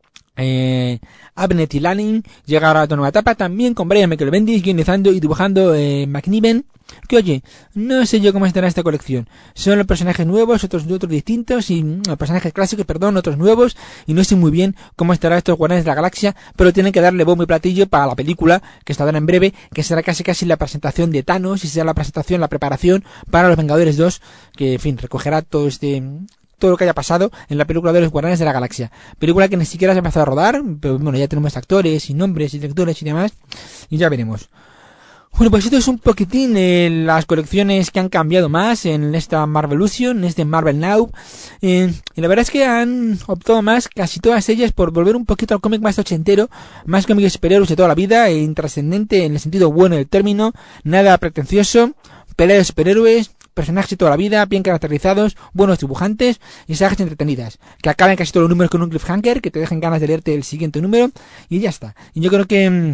Eh, Abnett y Lanning, llega ahora a otra nueva etapa también con Brian Michael Bendis guionizando y dibujando eh, McNiven, que oye, no sé yo cómo estará esta colección. Son los personajes nuevos, otros otros distintos, y los personajes clásicos, perdón, otros nuevos, y no sé muy bien cómo estará estos Guardianes de la Galaxia, pero tienen que darle bombo y platillo para la película que estará en breve, que será casi casi la presentación de Thanos, y será la presentación, la preparación para los Vengadores dos, que en fin, recogerá todo este todo lo que haya pasado en la película de los Guardianes de la Galaxia. Película que ni siquiera se ha empezado a rodar, pero bueno, ya tenemos actores y nombres y directores y demás, y ya veremos. Bueno, pues esto es un poquitín eh, las colecciones que han cambiado más en esta Marvelution, en este Marvel Now, eh, y la verdad es que han optado más, casi todas ellas, por volver un poquito al cómic más ochentero, más cómic de superhéroes de toda la vida, e intrascendente en el sentido bueno del término, nada pretencioso, pelea de superhéroes, personajes de toda la vida, bien caracterizados, buenos dibujantes y sagas entretenidas, que acaben casi todos los números con un cliffhanger, que te dejen ganas de leerte el siguiente número, y ya está. Y yo creo que mmm,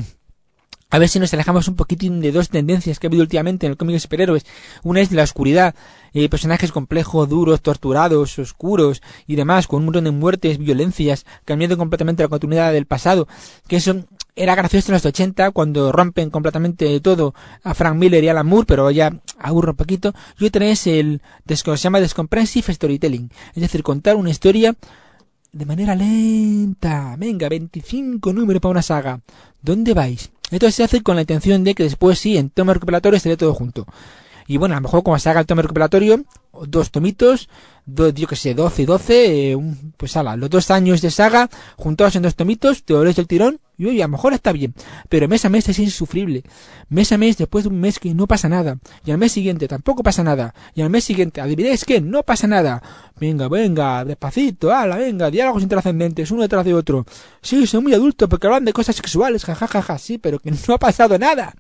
a ver si nos alejamos un poquitín de dos tendencias que ha habido últimamente en el cómic de superhéroes. Una es la oscuridad, eh, personajes complejos, duros, torturados, oscuros y demás, con un montón de muertes, violencias, cambiando completamente la continuidad del pasado, que eso era gracioso en los ochenta, cuando rompen completamente todo a Frank Miller y Alan Moore, pero ya aburre un poquito. Y otra es el, se llama Descomprehensive Storytelling, es decir, contar una historia de manera lenta. Venga, veinticinco números para una saga. ¿Dónde vais? Esto se hace con la intención de que después sí, en tomo recopilatorio esté todo junto. Y bueno, a lo mejor como se haga el tomo recopilatorio, dos tomitos, do, yo que sé, doce y doce, eh, un, pues ala, los dos años de saga, juntados en dos tomitos, te lo lees del tirón, y oye, a lo mejor está bien, pero mes a mes es insufrible. Mes a mes, después de un mes que no pasa nada, y al mes siguiente tampoco pasa nada, y al mes siguiente, adivináis que no pasa nada. Venga, venga, despacito, ala, venga, diálogos intrascendentes, uno detrás de otro. Sí, son muy adultos porque hablan de cosas sexuales, jajajaja, ja, ja, ja, sí, pero que no ha pasado nada.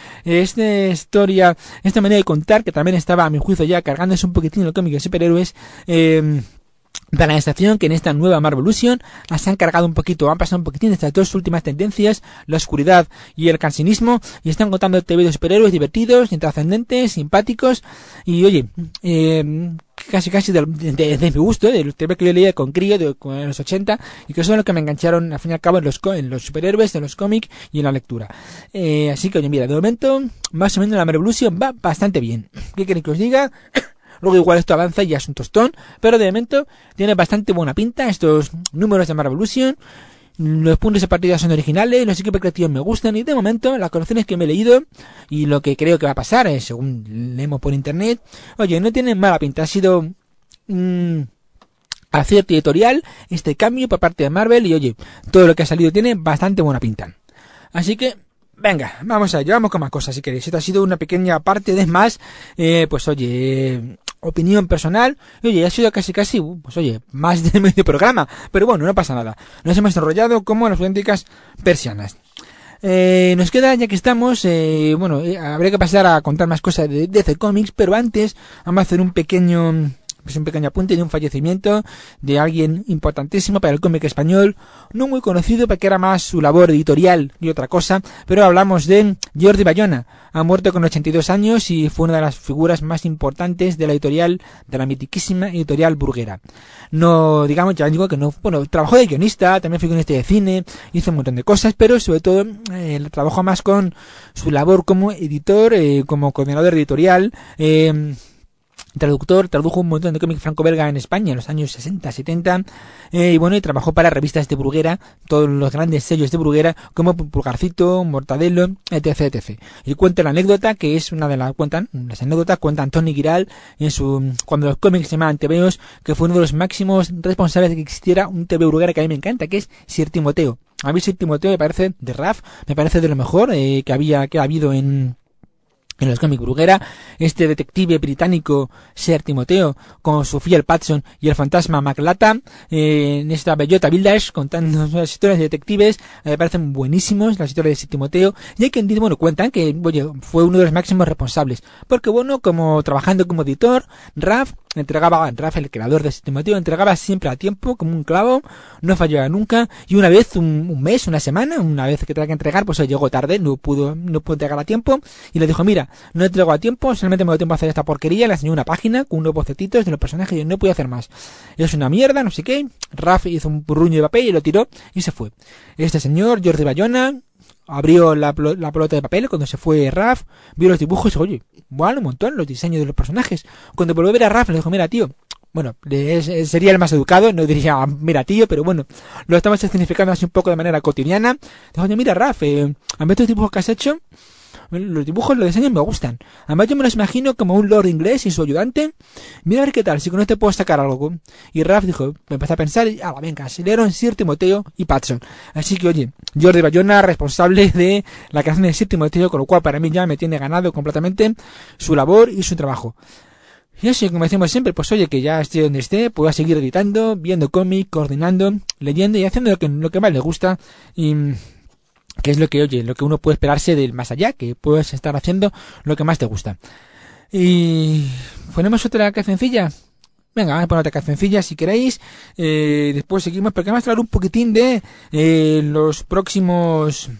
Esta historia, esta manera de contar, que también estaba a mi juicio ya cargándose un poquitín el cómic de superhéroes, eh, da la sensación que en esta nueva Marvelution se han cargado un poquito, han pasado un poquitín de estas dos últimas tendencias, la oscuridad y el cansinismo, y están contando T V de superhéroes divertidos, intrascendentes, simpáticos, y oye, eh, casi casi de, de, de, de mi gusto, ¿eh? Del T V que yo leía con crío de, con, en los ochenta, y que son los que me engancharon al fin y al cabo en los, en los superhéroes, en los cómics y en la lectura. Eh, así que oye, mira, de momento, más o menos la Marvelution va bastante bien. ¿Qué queréis que os diga? Luego igual esto avanza y ya es un tostón, pero de momento tiene bastante buena pinta estos números de Marvelution. Los puntos de partida son originales, los equipos creativos me gustan, y de momento las colecciones que me he leído y lo que creo que va a pasar, eh, según leemos por internet, oye, no tienen mala pinta. Ha sido mmm, acierto editorial este cambio por parte de Marvel, y oye, todo lo que ha salido tiene bastante buena pinta. Así que Venga, vamos allá, vamos con más cosas si queréis. Esto ha sido una pequeña parte de más, eh, pues oye, eh, opinión personal. Oye, ha sido casi casi, pues oye, más de medio programa. Pero bueno, no pasa nada. Nos hemos enrollado como las auténticas persianas. Eh, nos queda, ya que estamos, eh, bueno, eh, habría que pasar a contar más cosas de D C Comics, pero antes vamos a hacer un pequeño... pues un pequeño apunte de un fallecimiento de alguien importantísimo para el cómic español, no muy conocido porque era más su labor editorial y otra cosa, pero hablamos de Jordi Bayona. Ha muerto con ochenta y dos años y fue una de las figuras más importantes de la editorial, de la mitiquísima editorial Bruguera. No, digamos, ya digo que no, bueno, trabajó de guionista, también fue guionista de cine, hizo un montón de cosas, pero sobre todo eh, trabajó más con su labor como editor, eh, como coordinador editorial, eh, traductor, tradujo un montón de cómics franco-belga en España en los años sesenta, setenta, eh, y bueno, y trabajó para revistas de Bruguera, todos los grandes sellos de Bruguera, como Pulgarcito, Mortadelo, etc, etcétera. Y cuenta la anécdota, que es una de las, cuentan, las anécdotas, cuenta Antoni Giral, en su, cuando los cómics se llamaban T V Os, que fue uno de los máximos responsables de que existiera un T V Bruguera que a mí me encanta, que es Sir Timoteo. A mí Sir Timoteo me parece, de Raf, me parece de lo mejor, eh, que había, que ha habido en, en los cómics Bruguera, este detective británico Sir Timoteo con su fiel Patson y el fantasma Maclata, eh, en esta bellota Vildash contando las historias de detectives, me eh, parecen buenísimos las historias de Sir Timoteo, y hay quien dice, bueno, cuentan que oye, fue uno de los máximos responsables, porque bueno, como trabajando como editor, Raf entregaba, Raf, el creador de Sir Timoteo, entregaba siempre a tiempo, como un clavo, no fallaba nunca, y una vez, un, un mes, una semana, una vez que tenía que entregar, pues llegó tarde, no pudo, no pudo entregar a tiempo, y le dijo, mira, no entrego a tiempo, solamente me doy tiempo a hacer esta porquería, le enseñó una página con unos bocetitos de los personajes y no podía hacer más. Es una mierda, no sé qué, Raf hizo un burruño de papel y lo tiró, y se fue. Este señor, Jordi Bayona, abrió la, la pelota de papel cuando se fue Raf, vio los dibujos y dijo, oye, bueno, un montón los diseños de los personajes. Cuando volvió a ver a Raf le dijo, mira tío, bueno, es, sería el más educado, no diría, mira tío, pero bueno, lo estamos significando así un poco de manera cotidiana. Dijo, oye, mira Raf, eh, a ver estos dibujos que has hecho, los dibujos, los diseños me gustan. Además yo me los imagino como un lord inglés y su ayudante. Mira a ver qué tal, si con esto puedo sacar algo. Y Raf dijo, me empezó a pensar y, ah, venga, se leyeron Sir Timoteo y Patson. Así que oye, Jordi Bayona, responsable de la creación de Sir Timoteo, con lo cual para mí ya me tiene ganado completamente su labor y su trabajo. Y así, como decimos siempre, pues oye, que ya esté donde esté, pueda seguir editando, viendo cómics, coordinando, leyendo y haciendo lo que, lo que más le gusta y... que es lo que, oye, lo que uno puede esperarse del más allá, que puedes estar haciendo lo que más te gusta. Y ponemos otra cancioncilla. Venga, vamos a poner otra cancioncilla si queréis. Eh, después seguimos, porque vamos a hablar un poquitín de eh, los próximos...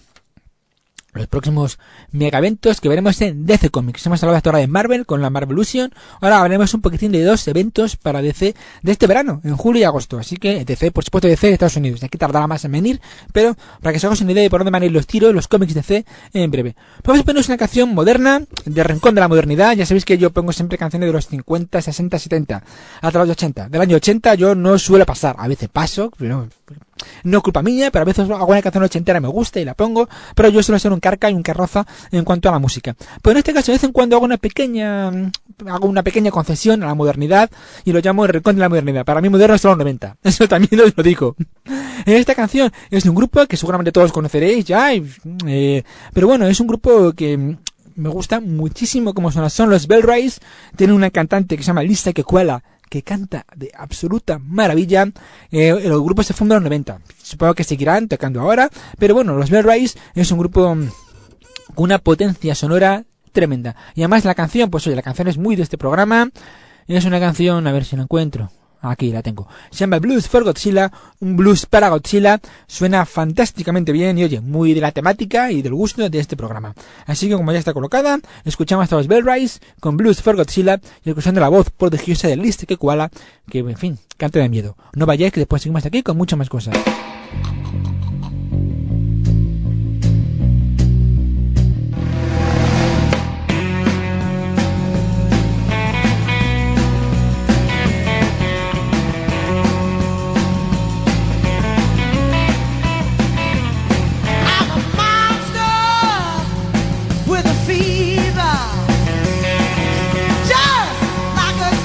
los próximos megaeventos que veremos en D C Comics. Hemos hablado hasta ahora de Marvel con la Marvelution. Ahora hablaremos un poquitín de dos eventos para D C de este verano, en julio y agosto. Así que D C, por supuesto, D C de Estados Unidos. Aquí tardará más en venir, pero para que os hagáis una idea de por dónde van a ir los tiros, los cómics D C en breve. Vamos a ponernos una canción moderna, de Rincón de la Modernidad. Ya sabéis que yo pongo siempre canciones de los cincuenta, sesenta, setenta, hasta los ochenta. Del año ochenta yo no suelo pasar. A veces paso, pero no es culpa mía, pero a veces hago una canción ochentera, me gusta y la pongo, pero yo suelo ser un carca y un carroza en cuanto a la música. Pero en este caso, de vez en cuando hago una pequeña hago una pequeña concesión a la modernidad y lo llamo el Rincón de la Modernidad. Para mí moderno es los noventa, eso también os lo digo. En esta canción es de un grupo que seguramente todos conoceréis ya, y, eh, pero bueno, es un grupo que me gusta muchísimo como son, son los Bellrays. Tienen una cantante que se llama Lisa Quecuela, que canta de absoluta maravilla. Eh, los grupos se fundan en los noventa. Supongo que seguirán tocando ahora, pero bueno, los Bellrays es un grupo con una potencia sonora tremenda. Y además la canción, pues oye, la canción es muy de este programa. Es una canción, a ver si la encuentro. Aquí la tengo. Se llama Blues for Godzilla, un blues para Godzilla. Suena fantásticamente bien y oye, muy de la temática y del gusto de este programa. Así que como ya está colocada, escuchamos a los Bellrays con Blues for Godzilla y escuchando la voz prodigiosa de Lisa Quecuala, que en fin, canta de miedo. No vayáis, que después seguimos aquí con muchas más cosas.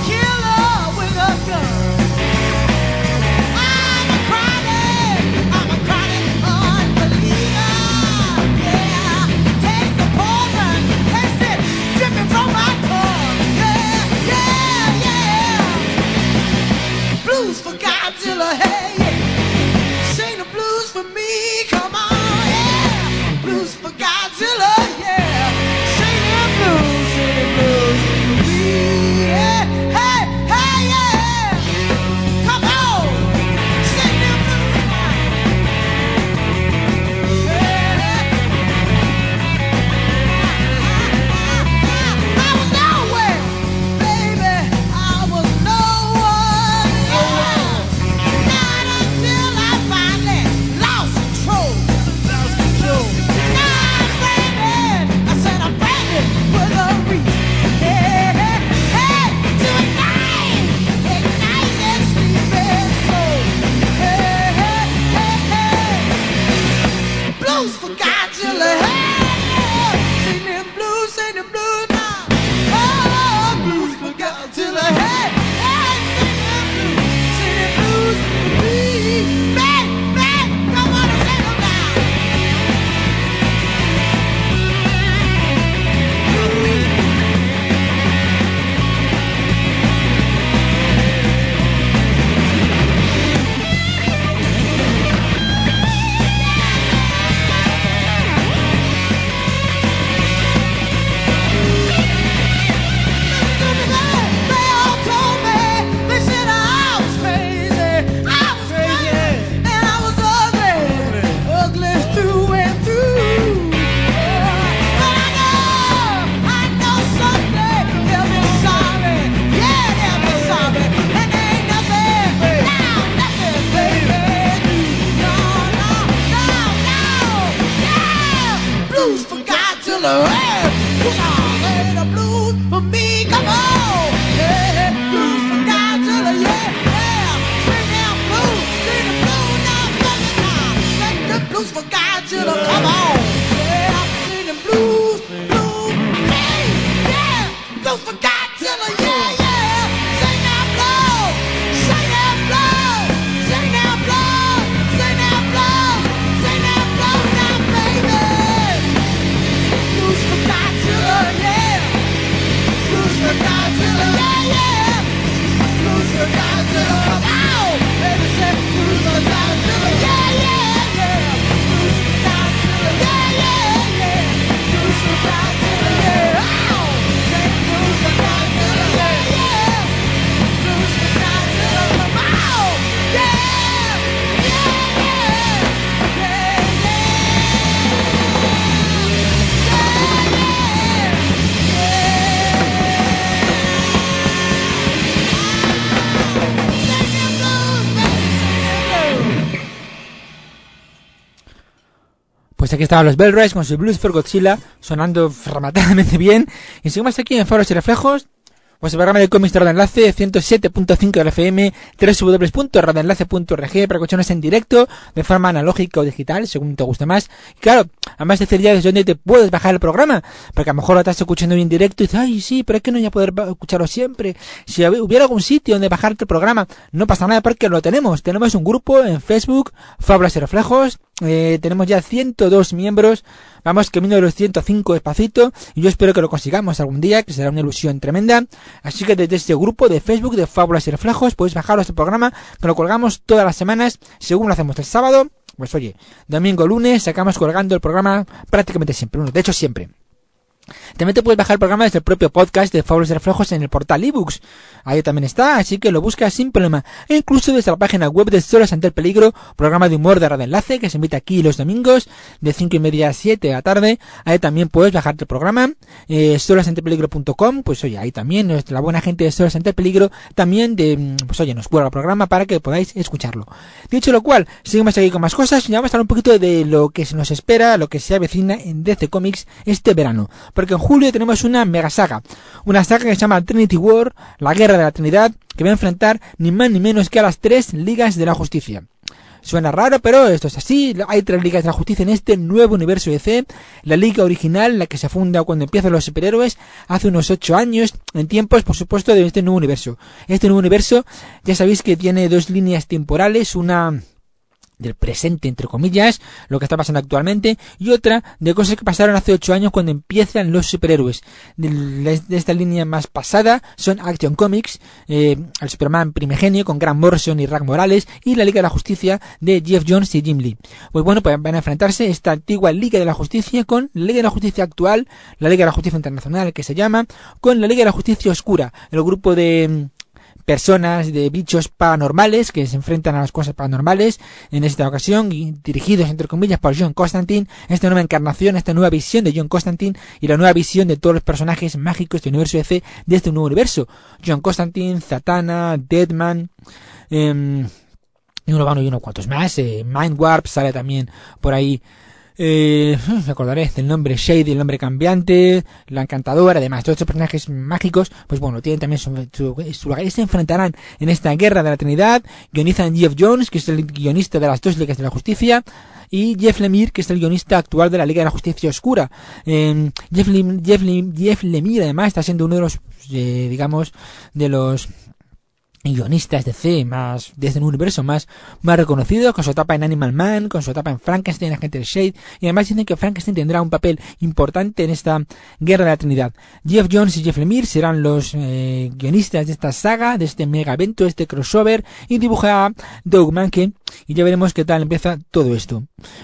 I'm a Friday, I'm a Pues aquí estaban los Bellrise con su Blues for Godzilla, sonando rematadamente bien. Y seguimos aquí en Faros y Reflejos, pues el programa de cómics de Radio Enlace, ciento siete punto cinco de la F M, doble u doble u doble u punto radio enlace punto org, para escucharnos en directo, de forma analógica o digital, según te guste más. Y claro, además de decir ya desde donde te puedes bajar el programa, porque a lo mejor lo estás escuchando en directo y dices, ay, sí, pero es que no voy a poder escucharlo siempre. Si hubiera algún sitio donde bajarte el programa, no pasa nada porque lo tenemos. Tenemos un grupo en Facebook, Fábulas y Reflejos, eh, tenemos ya ciento dos miembros, vamos camino de los ciento cinco despacito, y yo espero que lo consigamos algún día, que será una ilusión tremenda. Así que desde este grupo de Facebook de Fábulas y Reflejos podéis bajaros el programa, que lo colgamos todas las semanas, según lo hacemos el sábado. Pues oye, domingo, lunes, sacamos colgando el programa prácticamente siempre, bueno, de hecho siempre. También te puedes bajar el programa desde el propio podcast de Fábulas y Reflejos en el portal eBooks. Ahí también está, así que lo buscas sin problema. E incluso desde la página web de Solas ante el Peligro, programa de humor de Radio Enlace, que se emite aquí los domingos, de cinco y media a siete de la tarde. Ahí también puedes bajarte el programa. Eh, solas ante el peligro punto com, pues oye, ahí también, la buena gente de Solas ante el Peligro, también de, pues oye, nos cuelga el programa para que podáis escucharlo. Dicho lo cual, seguimos aquí con más cosas y vamos a hablar un poquito de lo que se nos espera, lo que se avecina en D C Comics este verano. Porque en julio tenemos una mega saga, una saga que se llama Trinity War, la Guerra de la Trinidad, que va a enfrentar ni más ni menos que a las tres ligas de la justicia. Suena raro, pero esto es así. Hay tres ligas de la justicia en este nuevo universo D C. La liga original, la que se funda cuando empiezan los superhéroes, hace unos ocho años, en tiempos, por supuesto, de este nuevo universo. Este nuevo universo, ya sabéis que tiene dos líneas temporales, una del presente, entre comillas, lo que está pasando actualmente, y otra de cosas que pasaron hace ocho años cuando empiezan los superhéroes. De, de esta línea más pasada son Action Comics, eh, el Superman primigenio con Grant Morrison y Rick Morales, y la Liga de la Justicia de Geoff Johns y Jim Lee. Pues bueno, pues van a enfrentarse esta antigua Liga de la Justicia con la Liga de la Justicia actual, la Liga de la Justicia Internacional, que se llama, con la Liga de la Justicia Oscura, el grupo de personas, de bichos paranormales que se enfrentan a las cosas paranormales, en esta ocasión dirigidos entre comillas por John Constantine, esta nueva encarnación, esta nueva visión de John Constantine y la nueva visión de todos los personajes mágicos del universo D C, de este nuevo universo. John Constantine, Zatanna, Deadman, eh, y uno van y unos cuantos más, eh, Mindwarp sale también por ahí. Eh, me acordaré del nombre Shade, el nombre cambiante, la encantadora, además todos estos personajes mágicos, pues bueno, tienen también su, su, su lugar y se enfrentarán en esta Guerra de la Trinidad. Guionizan Geoff Johns, que es el guionista de las dos Ligas de la Justicia, y Jeff Lemire, que es el guionista actual de la Liga de la Justicia Oscura. Eh, Jeff, Lim, Jeff, Lim, Jeff Lemire además está siendo uno de los, eh, digamos, de los guionistas de C más de este universo más más reconocidos, con su etapa en Animal Man, con su etapa en Frankenstein, Agente del Shade, y además dicen que Frankenstein tendrá un papel importante en esta Guerra de la Trinidad. Geoff Johns y Jeff Lemire serán los eh, guionistas de esta saga, de este mega evento, este crossover, y dibuja Doug Mahnke, y ya veremos qué tal empieza todo esto.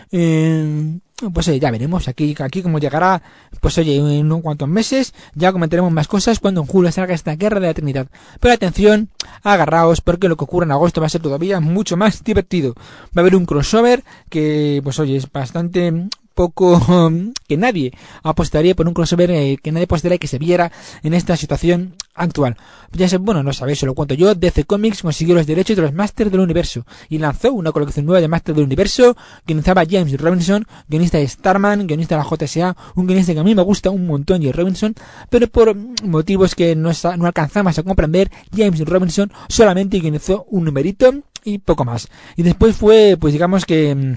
Eh... Pues eh, ya veremos aquí aquí cómo llegará, pues oye, en unos cuantos meses ya comentaremos más cosas cuando en julio salga esta Guerra de la Trinidad. Pero atención, agarraos, porque lo que ocurre en agosto va a ser todavía mucho más divertido. Va a haber un crossover que, pues oye, es bastante poco que nadie apostaría por un crossover, eh, que nadie apostaría que se viera en esta situación actual. Ya sé, bueno, no sabéis, se lo cuento yo. D C Comics consiguió los derechos de los Masters del Universo y lanzó una colección nueva de Masters del Universo, guionizaba James Robinson, guionista de Starman, guionista de la J S A, un guionista que a mí me gusta un montón, James Robinson, pero por motivos que no, no alcanzamos a comprender, James Robinson solamente guionizó un numerito y poco más. Y después fue, pues digamos que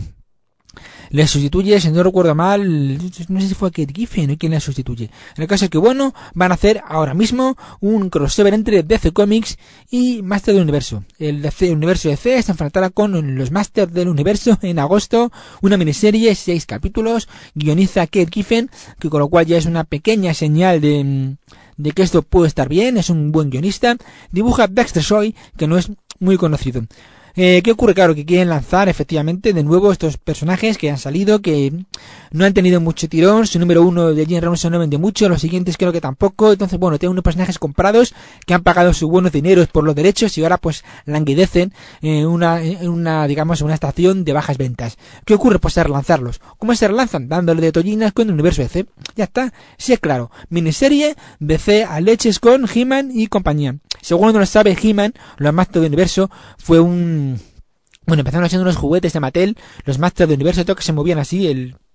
le sustituye, si no recuerdo mal, no sé si fue Kate Giffen o quién le sustituye. En el caso es que, bueno, van a hacer ahora mismo un crossover entre D C Comics y Master del Universo. El, D C, el universo D C se enfrentará con los Masters del Universo en agosto, una miniserie, seis capítulos, guioniza Kate Giffen, que con lo cual ya es una pequeña señal de, de que esto puede estar bien, es un buen guionista. Dibuja Dexter Soy, que no es muy conocido. Eh, ¿Qué ocurre? Claro, que quieren lanzar efectivamente de nuevo estos personajes que han salido, que no han tenido mucho tirón. Su número uno de Jim Robinson no vende mucho, los siguientes creo que tampoco. Entonces, bueno, tienen unos personajes comprados que han pagado sus buenos dineros por los derechos y ahora pues languidecen en una, en una, digamos, en una estación de bajas ventas. ¿Qué ocurre? Pues a relanzarlos. ¿Cómo se relanzan? Dándole de tollinas con el universo D C. Ya está. Sí, es claro. Miniserie D C a leches con He-Man y compañía. Según no lo sabe, He-Man, los Masters del Universo, fue un... Bueno, empezaron siendo unos juguetes de Mattel, los Masters del Universo, todo que se movían así, el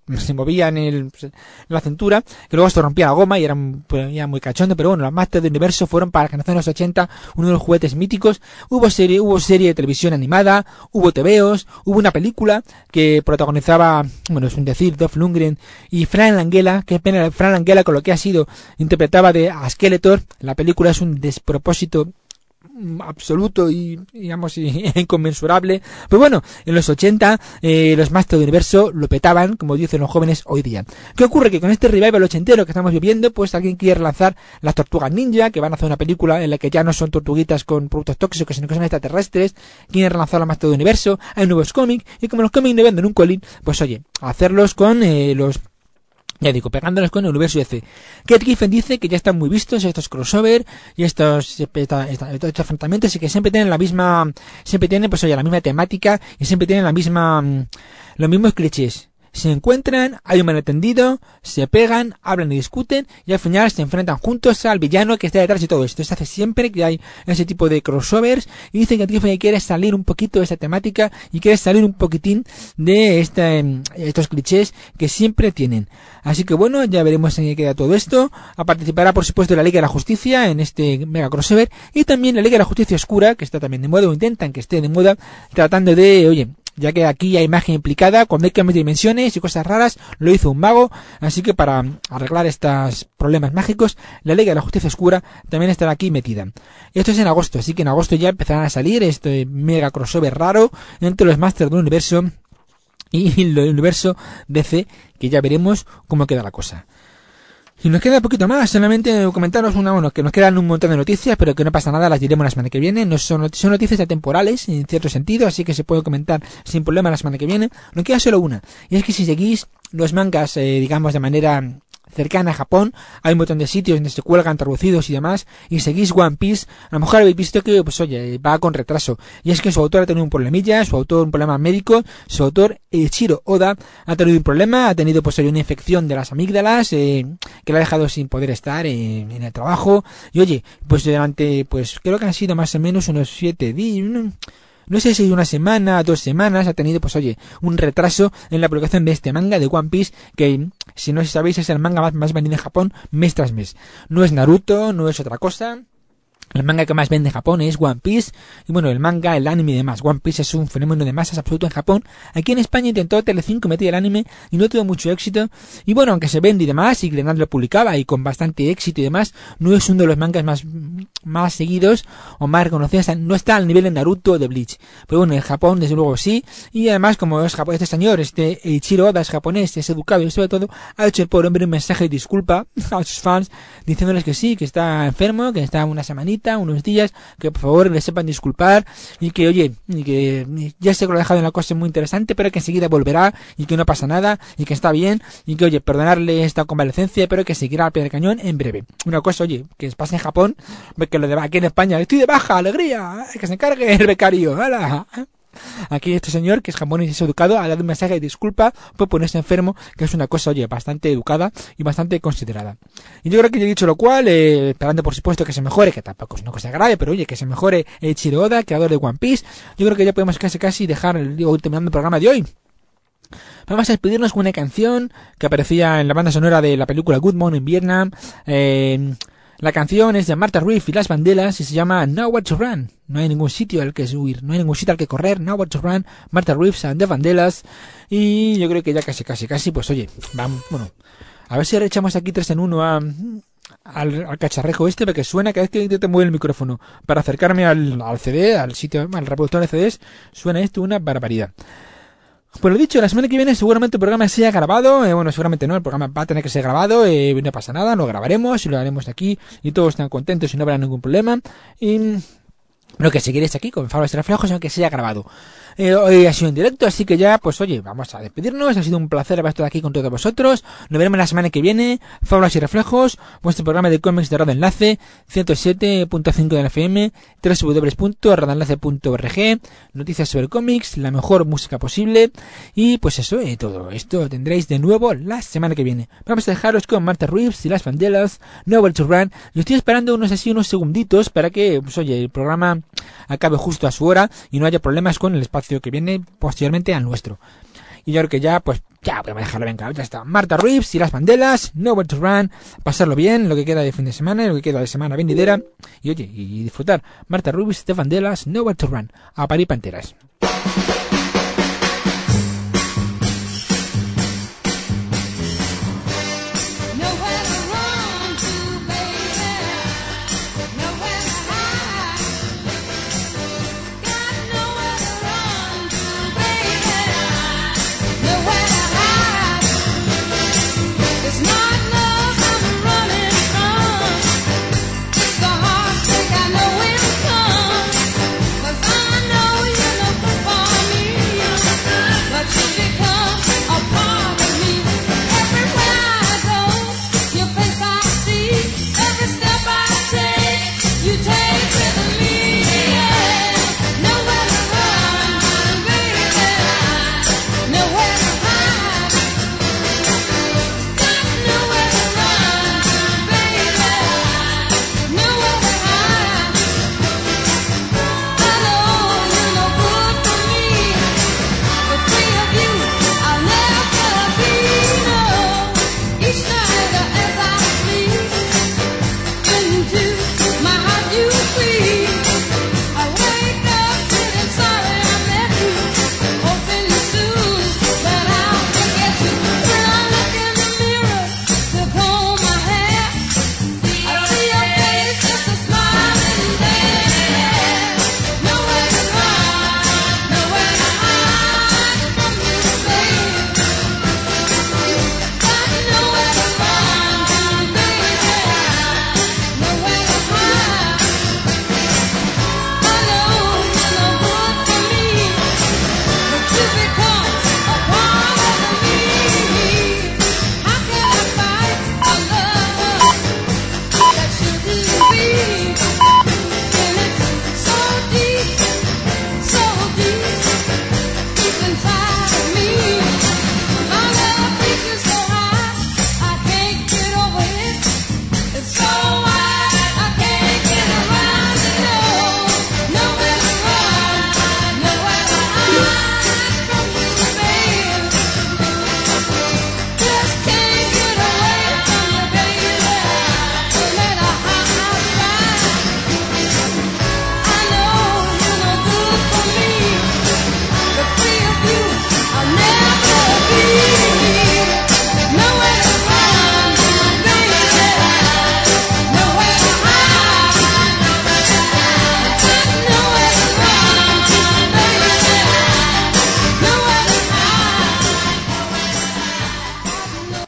se movía en, el, en la cintura, que luego se rompía la goma y era, pues, ya muy cachondo, pero bueno, los Masters del Universo fueron para la generación de los ochenta uno de los juguetes míticos. Hubo serie, hubo serie de televisión animada, hubo tebeos, hubo una película que protagonizaba, bueno, es un decir, Dolph Lundgren y Frank Langella, que pena, Frank Langella con lo que ha sido, interpretaba de a Skeletor. La película es un despropósito absoluto y, digamos, inconmensurable. Pues bueno, en los ochenta eh, los Masters del Universo lo petaban, como dicen los jóvenes hoy día. ¿Qué ocurre? Que con este revival ochentero que estamos viviendo, pues alguien quiere lanzar las Tortugas Ninja, que van a hacer una película en la que ya no son tortuguitas con productos tóxicos, sino que son extraterrestres. Quieren relanzar los Masters del Universo, hay nuevos cómics, y como los cómics no venden un colín, pues oye, hacerlos con eh, los... Ya digo, pegándolos con el universo D C. Kate Giffen dice que ya están muy vistos estos crossover y estos, esta, esta, estos enfrentamientos y que siempre tienen la misma, siempre tienen pues oye, la misma temática y siempre tienen la misma, los mismos clichés. Se encuentran, hay un malentendido, se pegan, hablan y discuten y al final se enfrentan juntos al villano que está detrás de todo esto. Se hace siempre que hay ese tipo de crossovers y dicen que Tiffany quiere salir un poquito de esta temática y quiere salir un poquitín de este, estos clichés que siempre tienen. Así que bueno, ya veremos en qué queda todo esto. A participará por supuesto la Liga de la Justicia en este mega crossover y también la Liga de la Justicia Oscura, que está también de moda o intentan que esté de moda, tratando de, oye, ya que aquí hay imagen implicada, cuando hay cambios de dimensiones y cosas raras, lo hizo un mago, así que para arreglar estos problemas mágicos, la Liga de la Justicia Oscura también estará aquí metida. Esto es en agosto, así que en agosto ya empezarán a salir este mega crossover raro entre los Masters del Universo y el universo D C, que ya veremos cómo queda la cosa. Y nos queda un poquito más, solamente comentaros una, bueno, que nos quedan un montón de noticias, pero que no pasa nada, las diremos la semana que viene. No son, son noticias atemporales, en cierto sentido, así que se puede comentar sin problema la semana que viene. Nos queda solo una, y es que si seguís los mangas, eh, digamos, de manera cercana a Japón, hay un montón de sitios donde se cuelgan traducidos y demás, y seguís One Piece, a lo mejor habéis visto que, pues oye, va con retraso, y es que su autor ha tenido un problemilla, su autor un problema médico, su autor, Eiichiro Oda, ha tenido un problema, ha tenido pues oye, una infección de las amígdalas, eh, que le ha dejado sin poder estar eh, en el trabajo, y oye, pues durante, pues creo que han sido más o menos unos siete días, no, no sé si una semana, dos semanas, ha tenido, pues oye, un retraso en la publicación de este manga de One Piece, que, si no sabéis, es el manga más, más vendido en Japón mes tras mes. No es Naruto, no es otra cosa. El manga que más vende en Japón es One Piece, y bueno, el manga, el anime y demás. One Piece es un fenómeno de masas absoluto en Japón. Aquí en España intentó Telecinco meter el anime y no tuvo mucho éxito. Y bueno, aunque se vende y demás, y Glenad lo publicaba y con bastante éxito y demás, no es uno de los mangas más, más seguidos o más reconocidos. No está al nivel de Naruto o de Bleach. Pero bueno, en Japón desde luego sí. Y además, como es japonés, este señor, este Eiichiro Oda es japonés, es educado y sobre todo, ha hecho el pobre hombre un mensaje de disculpa a sus fans, diciéndoles que sí, que está enfermo, que está una semanita, unos días, que por favor le sepan disculpar y que oye, y que ya sé que lo ha dejado en una cosa muy interesante, pero que enseguida volverá y que no pasa nada y que está bien y que oye, perdonarle esta convalecencia, pero que seguirá al pie del cañón en breve. Una cosa, oye, que pasa en Japón, que lo de aquí en España, estoy de baja, alegría, que se encargue el becario, ¡hala! Aquí este señor, que es japonés y es educado, ha dado un mensaje de disculpa por ponerse enfermo, que es una cosa, oye, bastante educada y bastante considerada. Y yo creo que ya he dicho lo cual, eh, esperando por supuesto que se mejore, que tampoco es una cosa grave, pero oye, que se mejore Eiichiro Oda, creador de One Piece. Yo creo que ya podemos casi casi dejar el, digo, terminando el programa de hoy. Vamos a despedirnos con una canción que aparecía en la banda sonora de la película Good Morning Vietnam. Eh... La canción es de Martha Reeves y Las Vandellas y se llama Nowhere to Run. No hay ningún sitio al que huir, no hay ningún sitio al que correr. Nowhere to Run, Martha Reeves and The Vandellas. Y yo creo que ya casi, casi, casi, pues oye, vamos, bueno, a ver si ahora echamos aquí tres en uno a, al, al cacharrejo este, porque suena cada vez que intento mover el micrófono para acercarme al, al C D, al sitio, al reproductor de C Ds, suena esto una barbaridad. Pues lo dicho, la semana que viene seguramente el programa sea grabado, eh, bueno, seguramente no, el programa va a tener que ser grabado, eh, no pasa nada, lo grabaremos y lo haremos aquí y todos están contentos y no habrá ningún problema. Y lo que seguiréis aquí con Fábulas y Reflejos, aunque sea grabado. Eh, hoy ha sido en directo, así que ya, pues oye, vamos a despedirnos. Ha sido un placer haber estado aquí con todos vosotros. Nos veremos la semana que viene. Fábulas y Reflejos, vuestro programa de cómics de Radio Enlace, ciento siete punto cinco de la F M, doble u doble u doble u punto radio enlace punto org, noticias sobre cómics, la mejor música posible. Y pues eso, eh, todo esto tendréis de nuevo la semana que viene. Vamos a dejaros con Martha Reeves y Las Vandellas, Nowhere to Run. Y estoy esperando unos así, unos segunditos para que, pues oye, el programa acabe justo a su hora y no haya problemas con el espacio que viene posteriormente al nuestro. Y yo creo que ya, pues Ya, podemos dejarlo, venga, ya está. Martha Reeves y las Vandellas, Nowhere to Run, pasarlo bien, lo que queda de fin de semana, lo que queda de semana venidera, y oye, y disfrutar. Martha Reeves, The Vandellas, Nowhere to Run, a parir panteras.